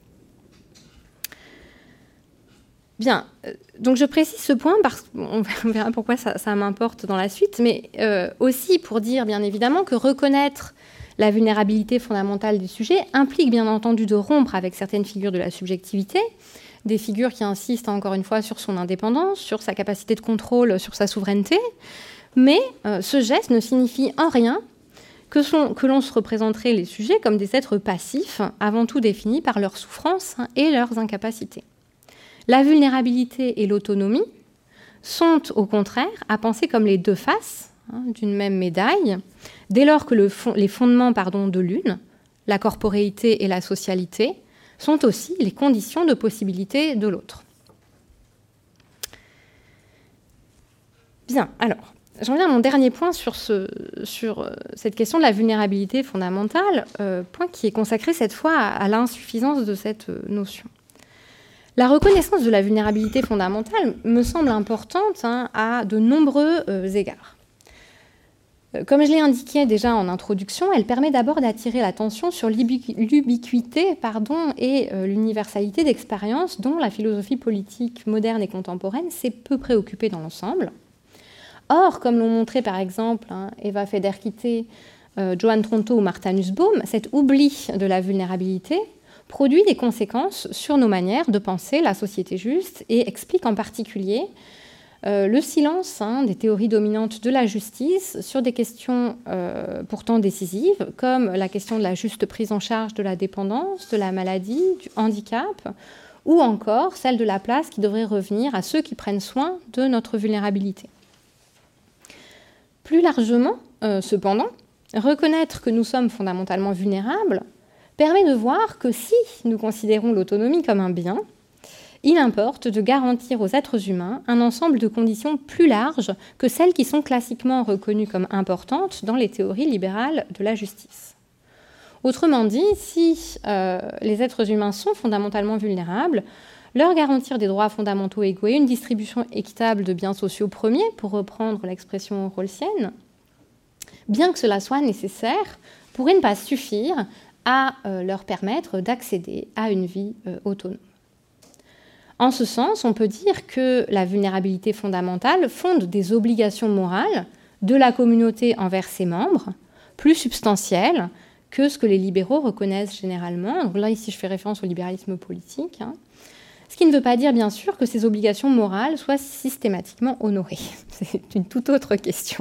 Bien, donc je précise ce point parce qu'on verra pourquoi ça m'importe dans la suite, mais aussi pour dire bien évidemment que reconnaître la vulnérabilité fondamentale du sujet implique bien entendu de rompre avec certaines figures de la subjectivité, des figures qui insistent encore une fois sur son indépendance, sur sa capacité de contrôle, sur sa souveraineté, mais ce geste ne signifie en rien que l'on se représenterait les sujets comme des êtres passifs, avant tout définis par leurs souffrances et leurs incapacités. La vulnérabilité et l'autonomie sont au contraire à penser comme les deux faces d'une même médaille, dès lors que les fondements de l'une, la corporéité et la socialité, sont aussi les conditions de possibilité de l'autre. Bien, alors, j'en viens à mon dernier point sur cette question de la vulnérabilité fondamentale, point qui est consacré cette fois à l'insuffisance de cette notion. La reconnaissance de la vulnérabilité fondamentale me semble importante à de nombreux égards. Comme je l'ai indiqué déjà en introduction, elle permet d'abord d'attirer l'attention sur l'ubiquité et l'universalité d'expériences dont la philosophie politique moderne et contemporaine s'est peu préoccupée dans l'ensemble. Or, comme l'ont montré par exemple Eva Federkite, Joan Tronto ou Martha Nussbaum, cet oubli de la vulnérabilité produit des conséquences sur nos manières de penser la société juste et explique en particulier le silence des théories dominantes de la justice sur des questions pourtant décisives, comme la question de la juste prise en charge de la dépendance, de la maladie, du handicap, ou encore celle de la place qui devrait revenir à ceux qui prennent soin de notre vulnérabilité. Plus largement, cependant, reconnaître que nous sommes fondamentalement vulnérables permet de voir que si nous considérons l'autonomie comme un bien, il importe de garantir aux êtres humains un ensemble de conditions plus larges que celles qui sont classiquement reconnues comme importantes dans les théories libérales de la justice. Autrement dit, si les êtres humains sont fondamentalement vulnérables, leur garantir des droits fondamentaux égaux et une distribution équitable de biens sociaux premiers, pour reprendre l'expression rawlsienne, bien que cela soit nécessaire, pourrait ne pas suffire à leur permettre d'accéder à une vie autonome. En ce sens, on peut dire que la vulnérabilité fondamentale fonde des obligations morales de la communauté envers ses membres, plus substantielles que ce que les libéraux reconnaissent généralement. Donc là, ici, je fais référence au libéralisme politique. Ce qui ne veut pas dire, bien sûr, que ces obligations morales soient systématiquement honorées. C'est une toute autre question.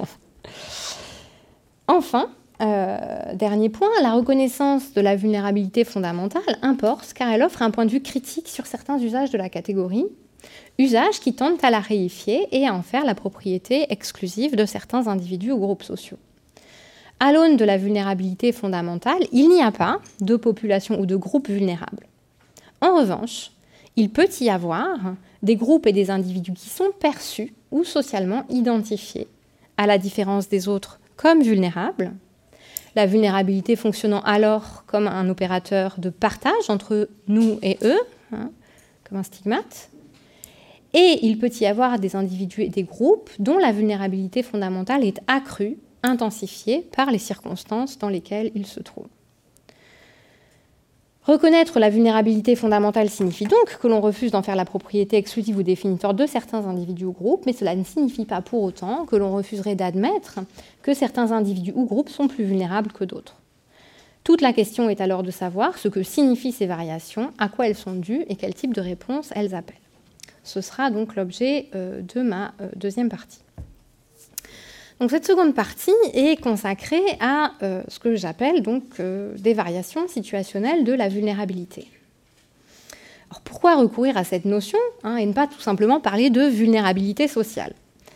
Enfin, dernier point, la reconnaissance de la vulnérabilité fondamentale importe car elle offre un point de vue critique sur certains usages de la catégorie, usages qui tendent à la réifier et à en faire la propriété exclusive de certains individus ou groupes sociaux. À l'aune de la vulnérabilité fondamentale, il n'y a pas de population ou de groupe vulnérable. En revanche, il peut y avoir des groupes et des individus qui sont perçus ou socialement identifiés, à la différence des autres, comme vulnérables, la vulnérabilité fonctionnant alors comme un opérateur de partage entre nous et eux, comme un stigmate. Et il peut y avoir des individus et des groupes dont la vulnérabilité fondamentale est accrue, intensifiée par les circonstances dans lesquelles ils se trouvent. Reconnaître la vulnérabilité fondamentale signifie donc que l'on refuse d'en faire la propriété exclusive ou définitoire de certains individus ou groupes, mais cela ne signifie pas pour autant que l'on refuserait d'admettre que certains individus ou groupes sont plus vulnérables que d'autres. Toute la question est alors de savoir ce que signifient ces variations, à quoi elles sont dues et quel type de réponse elles appellent. Ce sera donc l'objet de ma deuxième partie. Donc cette seconde partie est consacrée à ce que j'appelle donc des variations situationnelles de la vulnérabilité. Alors pourquoi recourir à cette notion et ne pas tout simplement parler de vulnérabilité sociale ?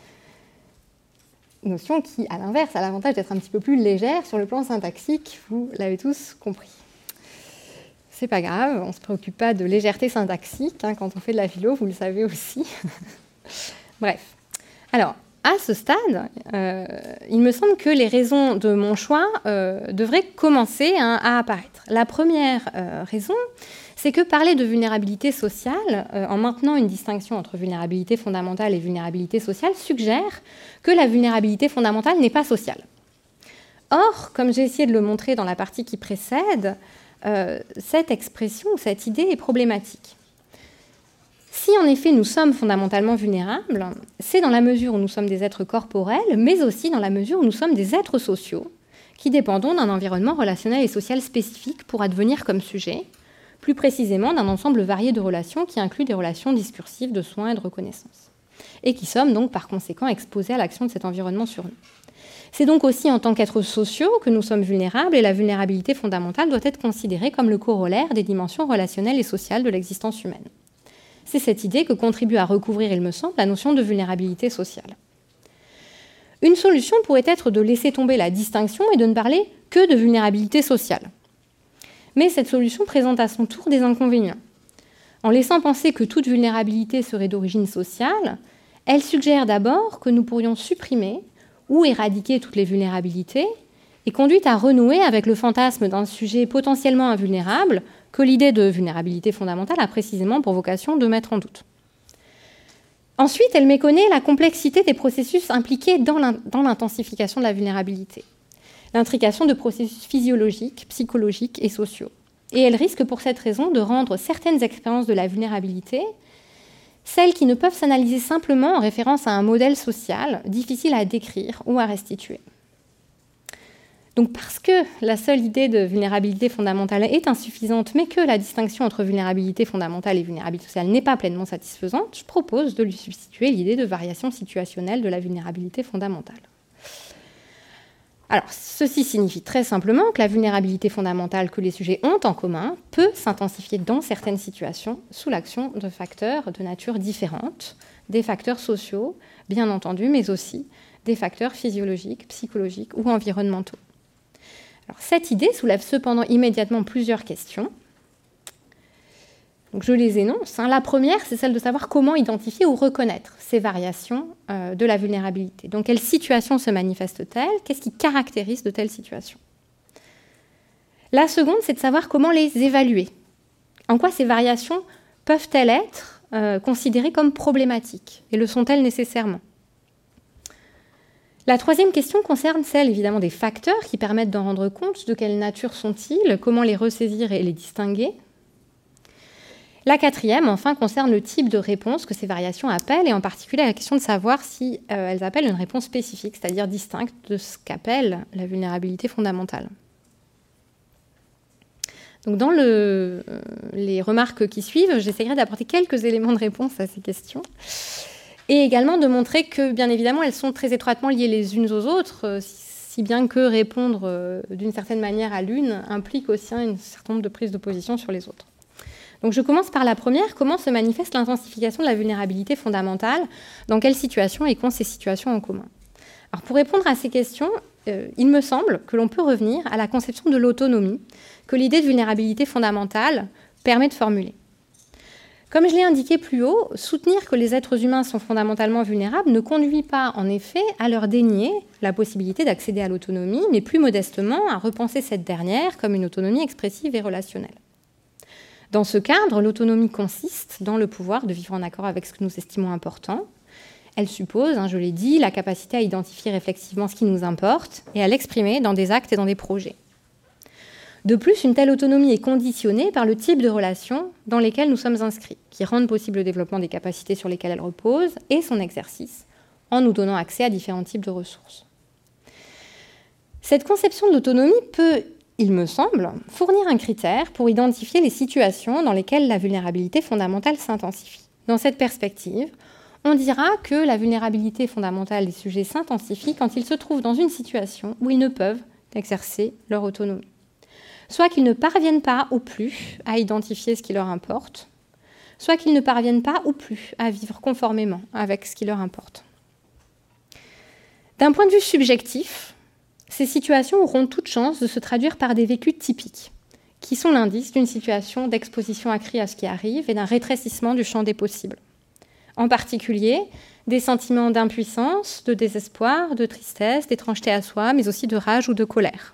Notion qui, à l'inverse, a l'avantage d'être un petit peu plus légère sur le plan syntaxique, vous l'avez tous compris. C'est pas grave, on ne se préoccupe pas de légèreté syntaxique quand on fait de la philo, vous le savez aussi. Bref, alors, à ce stade, il me semble que les raisons de mon choix devraient commencer à apparaître. La première raison, c'est que parler de vulnérabilité sociale, en maintenant une distinction entre vulnérabilité fondamentale et vulnérabilité sociale, suggère que la vulnérabilité fondamentale n'est pas sociale. Or, comme j'ai essayé de le montrer dans la partie qui précède, cette expression, cette idée est problématique. Si en effet nous sommes fondamentalement vulnérables, c'est dans la mesure où nous sommes des êtres corporels, mais aussi dans la mesure où nous sommes des êtres sociaux, qui dépendons d'un environnement relationnel et social spécifique pour advenir comme sujet, plus précisément d'un ensemble varié de relations qui inclut des relations discursives de soins et de reconnaissance, et qui sommes donc par conséquent exposés à l'action de cet environnement sur nous. C'est donc aussi en tant qu'êtres sociaux que nous sommes vulnérables et la vulnérabilité fondamentale doit être considérée comme le corollaire des dimensions relationnelles et sociales de l'existence humaine. C'est cette idée que contribue à recouvrir, il me semble, la notion de vulnérabilité sociale. Une solution pourrait être de laisser tomber la distinction et de ne parler que de vulnérabilité sociale. Mais cette solution présente à son tour des inconvénients. En laissant penser que toute vulnérabilité serait d'origine sociale, elle suggère d'abord que nous pourrions supprimer ou éradiquer toutes les vulnérabilités, et conduit à renouer avec le fantasme d'un sujet potentiellement invulnérable que l'idée de vulnérabilité fondamentale a précisément pour vocation de mettre en doute. Ensuite, elle méconnaît la complexité des processus impliqués dans l'intensification de la vulnérabilité, l'intrication de processus physiologiques, psychologiques et sociaux. Et elle risque pour cette raison de rendre certaines expériences de la vulnérabilité, celles qui ne peuvent s'analyser simplement en référence à un modèle social, difficiles à décrire ou à restituer. Donc parce que la seule idée de vulnérabilité fondamentale est insuffisante, mais que la distinction entre vulnérabilité fondamentale et vulnérabilité sociale n'est pas pleinement satisfaisante, je propose de lui substituer l'idée de variation situationnelle de la vulnérabilité fondamentale. Alors, ceci signifie très simplement que la vulnérabilité fondamentale que les sujets ont en commun peut s'intensifier dans certaines situations sous l'action de facteurs de nature différente, des facteurs sociaux, bien entendu, mais aussi des facteurs physiologiques, psychologiques ou environnementaux. Alors, cette idée soulève cependant immédiatement plusieurs questions. Donc, je les énonce. La première, c'est celle de savoir comment identifier ou reconnaître ces variations de la vulnérabilité. Dans quelles situations se manifestent-elles ? Qu'est-ce qui caractérise de telles situations ? La seconde, c'est de savoir comment les évaluer. En quoi ces variations peuvent-elles être considérées comme problématiques ? Et le sont-elles nécessairement ? La troisième question concerne celle, évidemment, des facteurs qui permettent d'en rendre compte. De quelle nature sont-ils ? Comment les ressaisir et les distinguer ? La quatrième, enfin, concerne le type de réponse que ces variations appellent, et en particulier la question de savoir si elles appellent une réponse spécifique, c'est-à-dire distincte de ce qu'appelle la vulnérabilité fondamentale. Donc dans les remarques qui suivent, j'essaierai d'apporter quelques éléments de réponse à ces questions, et également de montrer que, bien évidemment, elles sont très étroitement liées les unes aux autres, si bien que répondre d'une certaine manière à l'une implique aussi un certain nombre de prises de position sur les autres. Donc je commence par la première. Comment se manifeste l'intensification de la vulnérabilité fondamentale ? Dans quelles situations et qu'ont ces situations en commun ? Alors pour répondre à ces questions, il me semble que l'on peut revenir à la conception de l'autonomie que l'idée de vulnérabilité fondamentale permet de formuler. Comme je l'ai indiqué plus haut, soutenir que les êtres humains sont fondamentalement vulnérables ne conduit pas, en effet, à leur dénier la possibilité d'accéder à l'autonomie, mais plus modestement à repenser cette dernière comme une autonomie expressive et relationnelle. Dans ce cadre, l'autonomie consiste dans le pouvoir de vivre en accord avec ce que nous estimons important. Elle suppose, je l'ai dit, la capacité à identifier réflexivement ce qui nous importe et à l'exprimer dans des actes et dans des projets. De plus, une telle autonomie est conditionnée par le type de relations dans lesquelles nous sommes inscrits, qui rendent possible le développement des capacités sur lesquelles elle repose et son exercice, en nous donnant accès à différents types de ressources. Cette conception de l'autonomie peut, il me semble, fournir un critère pour identifier les situations dans lesquelles la vulnérabilité fondamentale s'intensifie. Dans cette perspective, on dira que la vulnérabilité fondamentale des sujets s'intensifie quand ils se trouvent dans une situation où ils ne peuvent exercer leur autonomie. Soit qu'ils ne parviennent pas ou plus à identifier ce qui leur importe, soit qu'ils ne parviennent pas ou plus à vivre conformément avec ce qui leur importe. D'un point de vue subjectif, ces situations auront toute chance de se traduire par des vécus typiques, qui sont l'indice d'une situation d'exposition accrue à ce qui arrive et d'un rétrécissement du champ des possibles. En particulier, des sentiments d'impuissance, de désespoir, de tristesse, d'étrangeté à soi, mais aussi de rage ou de colère.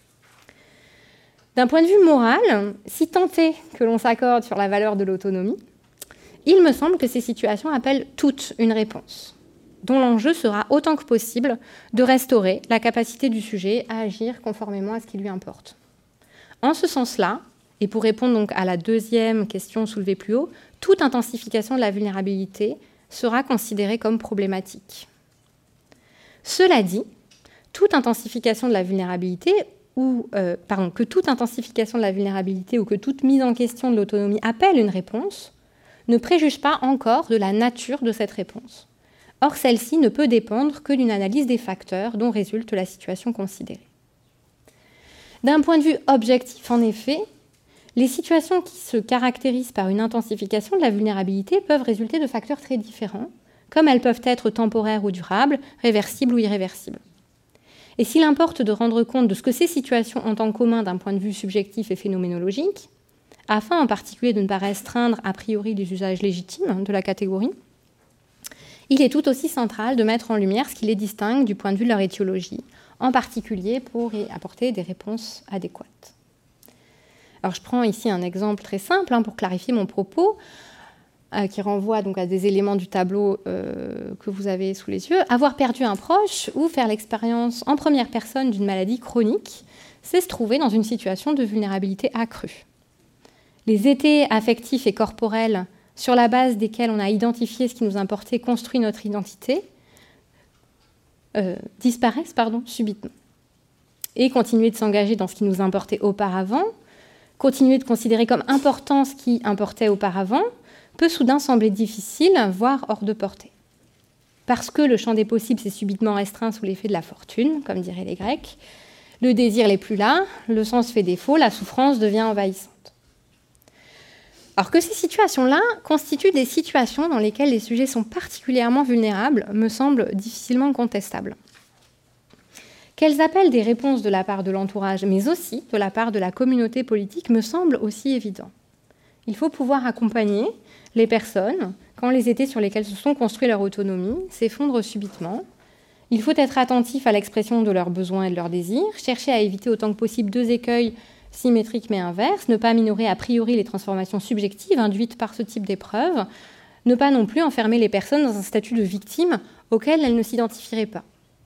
D'un point de vue moral, si tant est que l'on s'accorde sur la valeur de l'autonomie, il me semble que ces situations appellent toute une réponse, dont l'enjeu sera autant que possible de restaurer la capacité du sujet à agir conformément à ce qui lui importe. En ce sens-là, et pour répondre donc à la deuxième question soulevée plus haut, toute intensification de la vulnérabilité sera considérée comme problématique. Cela dit, toute intensification de la vulnérabilité que toute intensification de la vulnérabilité ou que toute mise en question de l'autonomie appelle une réponse, ne préjuge pas encore de la nature de cette réponse. Or, celle-ci ne peut dépendre que d'une analyse des facteurs dont résulte la situation considérée. D'un point de vue objectif, en effet, les situations qui se caractérisent par une intensification de la vulnérabilité peuvent résulter de facteurs très différents, comme elles peuvent être temporaires ou durables, réversibles ou irréversibles. Et s'il importe de rendre compte de ce que ces situations ont en commun d'un point de vue subjectif et phénoménologique, afin en particulier de ne pas restreindre a priori les usages légitimes de la catégorie, il est tout aussi central de mettre en lumière ce qui les distingue du point de vue de leur étiologie, en particulier pour y apporter des réponses adéquates. Alors je prends ici un exemple très simple pour clarifier mon propos, qui renvoie donc à des éléments du tableau que vous avez sous les yeux. Avoir perdu un proche ou faire l'expérience en première personne d'une maladie chronique, c'est se trouver dans une situation de vulnérabilité accrue. Les étés affectifs et corporels sur la base desquels on a identifié ce qui nous importait, construit notre identité, disparaissent subitement. Et continuer de s'engager dans ce qui nous importait auparavant, continuer de considérer comme important ce qui importait auparavant, peut soudain sembler difficile, voire hors de portée. Parce que le champ des possibles s'est subitement restreint sous l'effet de la fortune, comme diraient les Grecs, le désir n'est plus là, le sens fait défaut, la souffrance devient envahissante. Alors que ces situations-là constituent des situations dans lesquelles les sujets sont particulièrement vulnérables, me semble difficilement contestable. Qu'elles appellent des réponses de la part de l'entourage, mais aussi de la part de la communauté politique, me semble aussi évident. Il faut pouvoir accompagner les personnes quand les étés sur lesquels se sont construits leur autonomie s'effondrent subitement. Il faut être attentif à l'expression de leurs besoins et de leurs désirs, chercher à éviter autant que possible deux écueils symétriques mais inverses, ne pas minorer a priori les transformations subjectives induites par ce type d'épreuve, ne pas non plus enfermer les personnes dans un statut de victime auquel elles ne s'identifieraient pas.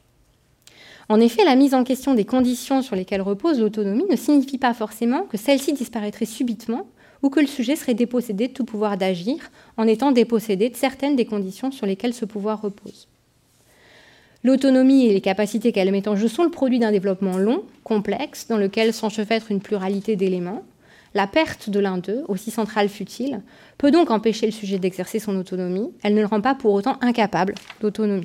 En effet, la mise en question des conditions sur lesquelles repose l'autonomie ne signifie pas forcément que celle-ci disparaîtrait subitement ou que le sujet serait dépossédé de tout pouvoir d'agir en étant dépossédé de certaines des conditions sur lesquelles ce pouvoir repose. L'autonomie et les capacités qu'elle met en jeu sont le produit d'un développement long, complexe, dans lequel s'enchevêtre une pluralité d'éléments. La perte de l'un d'eux, aussi centrale fût-il, peut donc empêcher le sujet d'exercer son autonomie. Elle ne le rend pas pour autant incapable d'autonomie.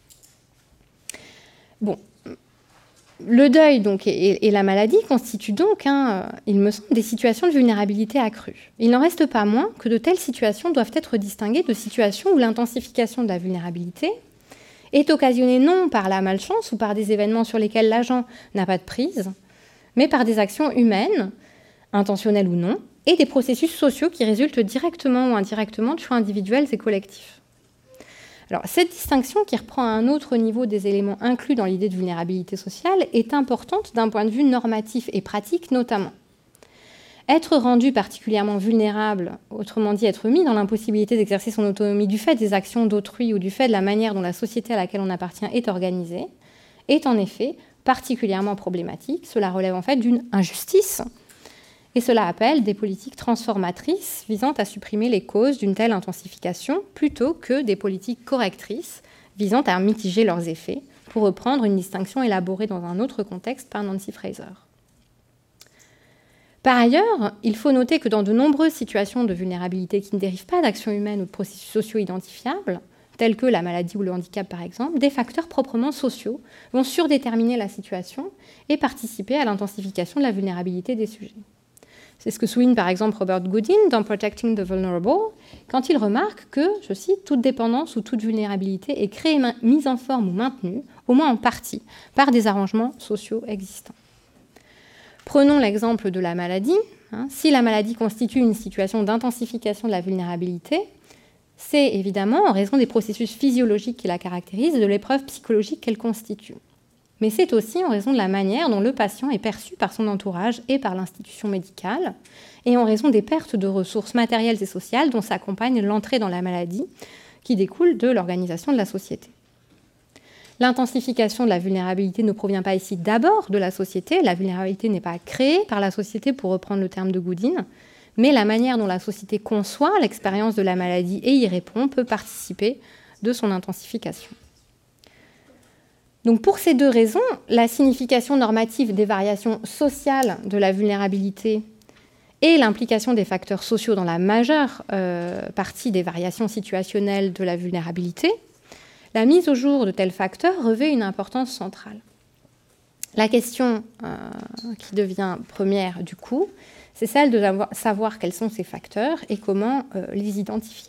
Bon. Le deuil donc, et la maladie constituent donc, il me semble, des situations de vulnérabilité accrue. Il n'en reste pas moins que de telles situations doivent être distinguées de situations où l'intensification de la vulnérabilité est occasionnée non par la malchance ou par des événements sur lesquels l'agent n'a pas de prise, mais par des actions humaines, intentionnelles ou non, et des processus sociaux qui résultent directement ou indirectement de choix individuels et collectifs. Alors, cette distinction, qui reprend à un autre niveau des éléments inclus dans l'idée de vulnérabilité sociale, est importante d'un point de vue normatif et pratique notamment. Être rendu particulièrement vulnérable, autrement dit être mis dans l'impossibilité d'exercer son autonomie du fait des actions d'autrui ou du fait de la manière dont la société à laquelle on appartient est organisée, est en effet particulièrement problématique. Cela relève en fait d'une injustice. Et cela appelle des politiques transformatrices visant à supprimer les causes d'une telle intensification plutôt que des politiques correctrices visant à mitiger leurs effets, pour reprendre une distinction élaborée dans un autre contexte par Nancy Fraser. Par ailleurs, il faut noter que dans de nombreuses situations de vulnérabilité qui ne dérivent pas d'actions humaines ou de processus sociaux identifiables, tels que la maladie ou le handicap par exemple, des facteurs proprement sociaux vont surdéterminer la situation et participer à l'intensification de la vulnérabilité des sujets. C'est ce que souligne par exemple Robert Goodin dans Protecting the Vulnerable, quand il remarque que, je cite, toute dépendance ou toute vulnérabilité est créée, mise en forme ou maintenue, au moins en partie, par des arrangements sociaux existants. Prenons l'exemple de la maladie. Si la maladie constitue une situation d'intensification de la vulnérabilité, c'est évidemment en raison des processus physiologiques qui la caractérisent et de l'épreuve psychologique qu'elle constitue. Mais c'est aussi en raison de la manière dont le patient est perçu par son entourage et par l'institution médicale, et en raison des pertes de ressources matérielles et sociales dont s'accompagne l'entrée dans la maladie, qui découle de l'organisation de la société. L'intensification de la vulnérabilité ne provient pas ici d'abord de la société, la vulnérabilité n'est pas créée par la société, pour reprendre le terme de Goodin, mais la manière dont la société conçoit l'expérience de la maladie et y répond peut participer de son intensification. Donc pour ces deux raisons, la signification normative des variations sociales de la vulnérabilité et l'implication des facteurs sociaux dans la majeure partie des variations situationnelles de la vulnérabilité, la mise au jour de tels facteurs revêt une importance centrale. La question qui devient première du coup, c'est celle de savoir quels sont ces facteurs et comment les identifier.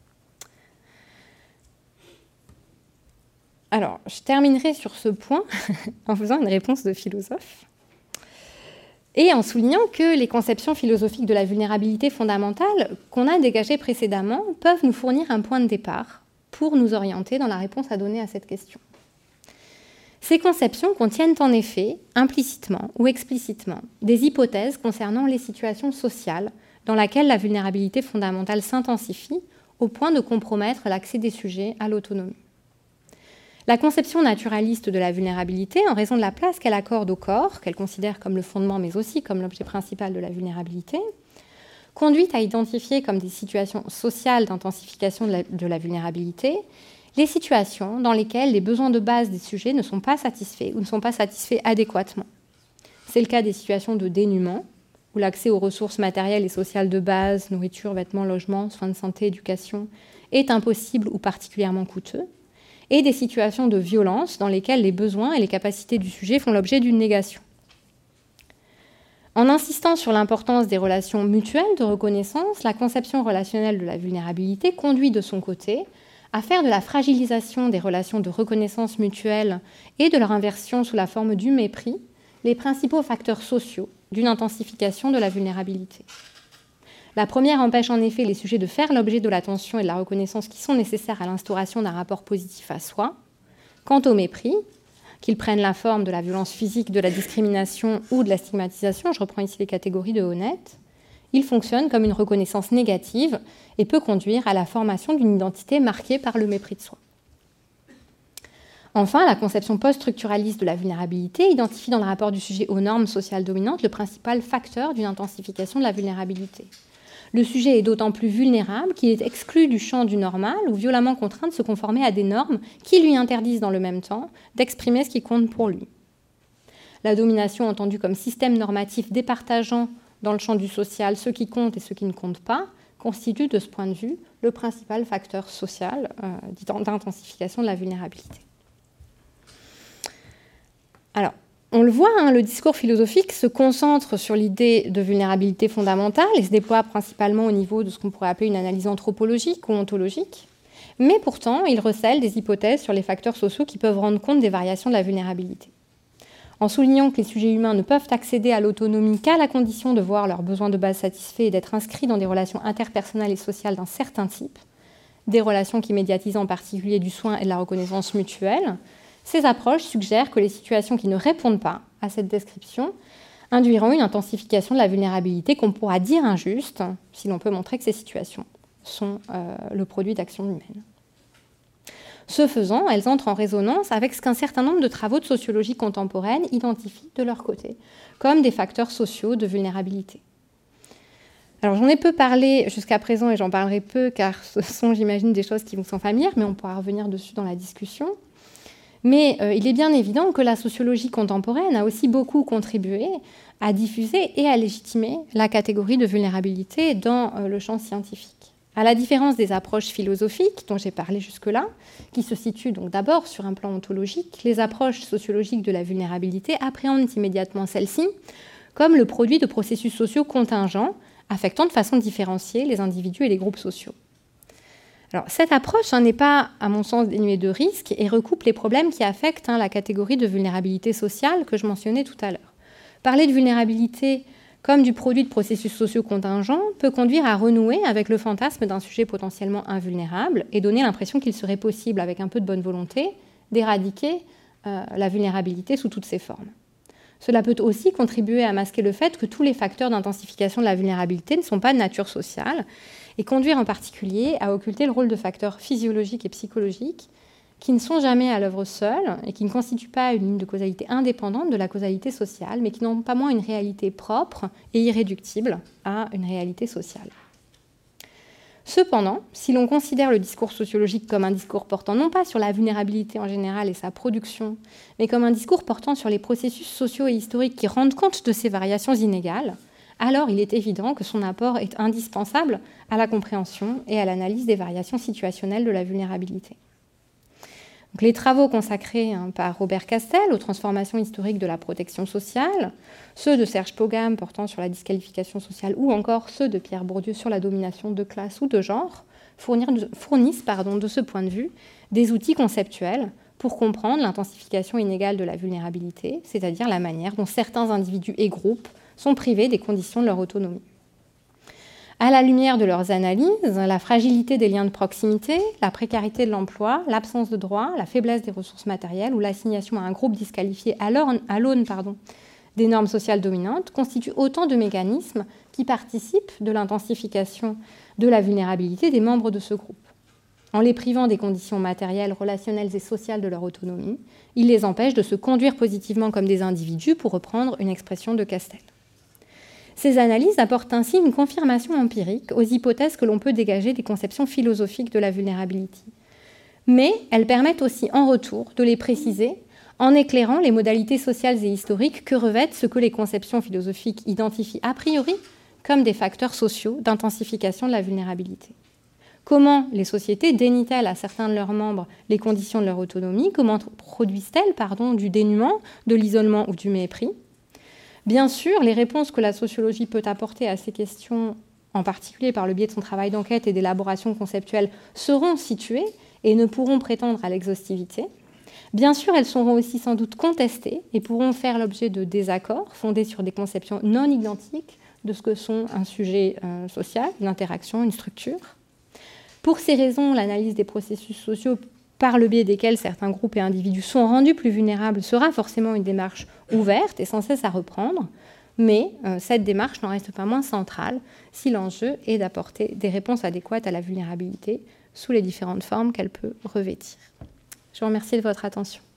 Alors, je terminerai sur ce point en faisant une réponse de philosophe et en soulignant que les conceptions philosophiques de la vulnérabilité fondamentale qu'on a dégagées précédemment peuvent nous fournir un point de départ pour nous orienter dans la réponse à donner à cette question. Ces conceptions contiennent en effet, implicitement ou explicitement, des hypothèses concernant les situations sociales dans lesquelles la vulnérabilité fondamentale s'intensifie au point de compromettre l'accès des sujets à l'autonomie. La conception naturaliste de la vulnérabilité, en raison de la place qu'elle accorde au corps, qu'elle considère comme le fondement mais aussi comme l'objet principal de la vulnérabilité, conduit à identifier comme des situations sociales d'intensification de la vulnérabilité les situations dans lesquelles les besoins de base des sujets ne sont pas satisfaits ou ne sont pas satisfaits adéquatement. C'est le cas des situations de dénuement, où l'accès aux ressources matérielles et sociales de base, nourriture, vêtements, logements, soins de santé, éducation, est impossible ou particulièrement coûteux, et des situations de violence dans lesquelles les besoins et les capacités du sujet font l'objet d'une négation. En insistant sur l'importance des relations mutuelles de reconnaissance, la conception relationnelle de la vulnérabilité conduit de son côté à faire de la fragilisation des relations de reconnaissance mutuelle et de leur inversion sous la forme du mépris les principaux facteurs sociaux d'une intensification de la vulnérabilité. La première empêche en effet les sujets de faire l'objet de l'attention et de la reconnaissance qui sont nécessaires à l'instauration d'un rapport positif à soi. Quant au mépris, qu'ils prennent la forme de la violence physique, de la discrimination ou de la stigmatisation, je reprends ici les catégories de Honneth, il fonctionne comme une reconnaissance négative et peut conduire à la formation d'une identité marquée par le mépris de soi. Enfin, la conception post-structuraliste de la vulnérabilité identifie dans le rapport du sujet aux normes sociales dominantes le principal facteur d'une intensification de la vulnérabilité. Le sujet est d'autant plus vulnérable qu'il est exclu du champ du normal ou violemment contraint de se conformer à des normes qui lui interdisent dans le même temps d'exprimer ce qui compte pour lui. La domination entendue comme système normatif départageant dans le champ du social ce qui compte et ce qui ne compte pas constitue de ce point de vue le principal facteur social d'intensification de la vulnérabilité. Alors, on le voit, le discours philosophique se concentre sur l'idée de vulnérabilité fondamentale et se déploie principalement au niveau de ce qu'on pourrait appeler une analyse anthropologique ou ontologique. Mais pourtant, il recèle des hypothèses sur les facteurs sociaux qui peuvent rendre compte des variations de la vulnérabilité. En soulignant que les sujets humains ne peuvent accéder à l'autonomie qu'à la condition de voir leurs besoins de base satisfaits et d'être inscrits dans des relations interpersonnelles et sociales d'un certain type, des relations qui médiatisent en particulier du soin et de la reconnaissance mutuelle, ces approches suggèrent que les situations qui ne répondent pas à cette description induiront une intensification de la vulnérabilité qu'on pourra dire injuste si l'on peut montrer que ces situations sont le produit d'actions humaines. Ce faisant, elles entrent en résonance avec ce qu'un certain nombre de travaux de sociologie contemporaine identifient de leur côté comme des facteurs sociaux de vulnérabilité. Alors j'en ai peu parlé jusqu'à présent et j'en parlerai peu car ce sont, j'imagine, des choses qui vous sont familières, mais on pourra revenir dessus dans la discussion. Mais il est bien évident que la sociologie contemporaine a aussi beaucoup contribué à diffuser et à légitimer la catégorie de vulnérabilité dans le champ scientifique. À la différence des approches philosophiques dont j'ai parlé jusque-là, qui se situent donc d'abord sur un plan ontologique, les approches sociologiques de la vulnérabilité appréhendent immédiatement celle-ci comme le produit de processus sociaux contingents affectant de façon différenciée les individus et les groupes sociaux. Alors, cette approche n'est pas, à mon sens, dénuée de risques et recoupe les problèmes qui affectent la catégorie de vulnérabilité sociale que je mentionnais tout à l'heure. Parler de vulnérabilité comme du produit de processus sociaux contingents peut conduire à renouer avec le fantasme d'un sujet potentiellement invulnérable et donner l'impression qu'il serait possible, avec un peu de bonne volonté, d'éradiquer la vulnérabilité sous toutes ses formes. Cela peut aussi contribuer à masquer le fait que tous les facteurs d'intensification de la vulnérabilité ne sont pas de nature sociale et conduire en particulier à occulter le rôle de facteurs physiologiques et psychologiques qui ne sont jamais à l'œuvre seuls et qui ne constituent pas une ligne de causalité indépendante de la causalité sociale, mais qui n'ont pas moins une réalité propre et irréductible à une réalité sociale. Cependant, si l'on considère le discours sociologique comme un discours portant non pas sur la vulnérabilité en général et sa production, mais comme un discours portant sur les processus sociaux et historiques qui rendent compte de ces variations inégales, alors il est évident que son apport est indispensable à la compréhension et à l'analyse des variations situationnelles de la vulnérabilité. Donc, les travaux consacrés par Robert Castel aux transformations historiques de la protection sociale, ceux de Serge Pogam portant sur la disqualification sociale ou encore ceux de Pierre Bourdieu sur la domination de classe ou de genre, fournissent de ce point de vue des outils conceptuels pour comprendre l'intensification inégale de la vulnérabilité, c'est-à-dire la manière dont certains individus et groupes sont privés des conditions de leur autonomie. À la lumière de leurs analyses, la fragilité des liens de proximité, la précarité de l'emploi, l'absence de droits, la faiblesse des ressources matérielles ou l'assignation à un groupe disqualifié à l'aune des normes sociales dominantes constituent autant de mécanismes qui participent de l'intensification de la vulnérabilité des membres de ce groupe. En les privant des conditions matérielles, relationnelles et sociales de leur autonomie, ils les empêchent de se conduire positivement comme des individus, pour reprendre une expression de Castel. Ces analyses apportent ainsi une confirmation empirique aux hypothèses que l'on peut dégager des conceptions philosophiques de la vulnérabilité. Mais elles permettent aussi en retour de les préciser en éclairant les modalités sociales et historiques que revêtent ce que les conceptions philosophiques identifient a priori comme des facteurs sociaux d'intensification de la vulnérabilité. Comment les sociétés dénient-elles à certains de leurs membres les conditions de leur autonomie? Comment produisent-elles du dénuement, de l'isolement ou du mépris? Bien sûr, les réponses que la sociologie peut apporter à ces questions, en particulier par le biais de son travail d'enquête et d'élaboration conceptuelle, seront situées et ne pourront prétendre à l'exhaustivité. Bien sûr, elles seront aussi sans doute contestées et pourront faire l'objet de désaccords fondés sur des conceptions non identiques de ce que sont un sujet social, une interaction, une structure. Pour ces raisons, l'analyse des processus sociaux par le biais desquels certains groupes et individus sont rendus plus vulnérables sera forcément une démarche ouverte et sans cesse à reprendre, mais cette démarche n'en reste pas moins centrale si l'enjeu est d'apporter des réponses adéquates à la vulnérabilité sous les différentes formes qu'elle peut revêtir. Je vous remercie de votre attention.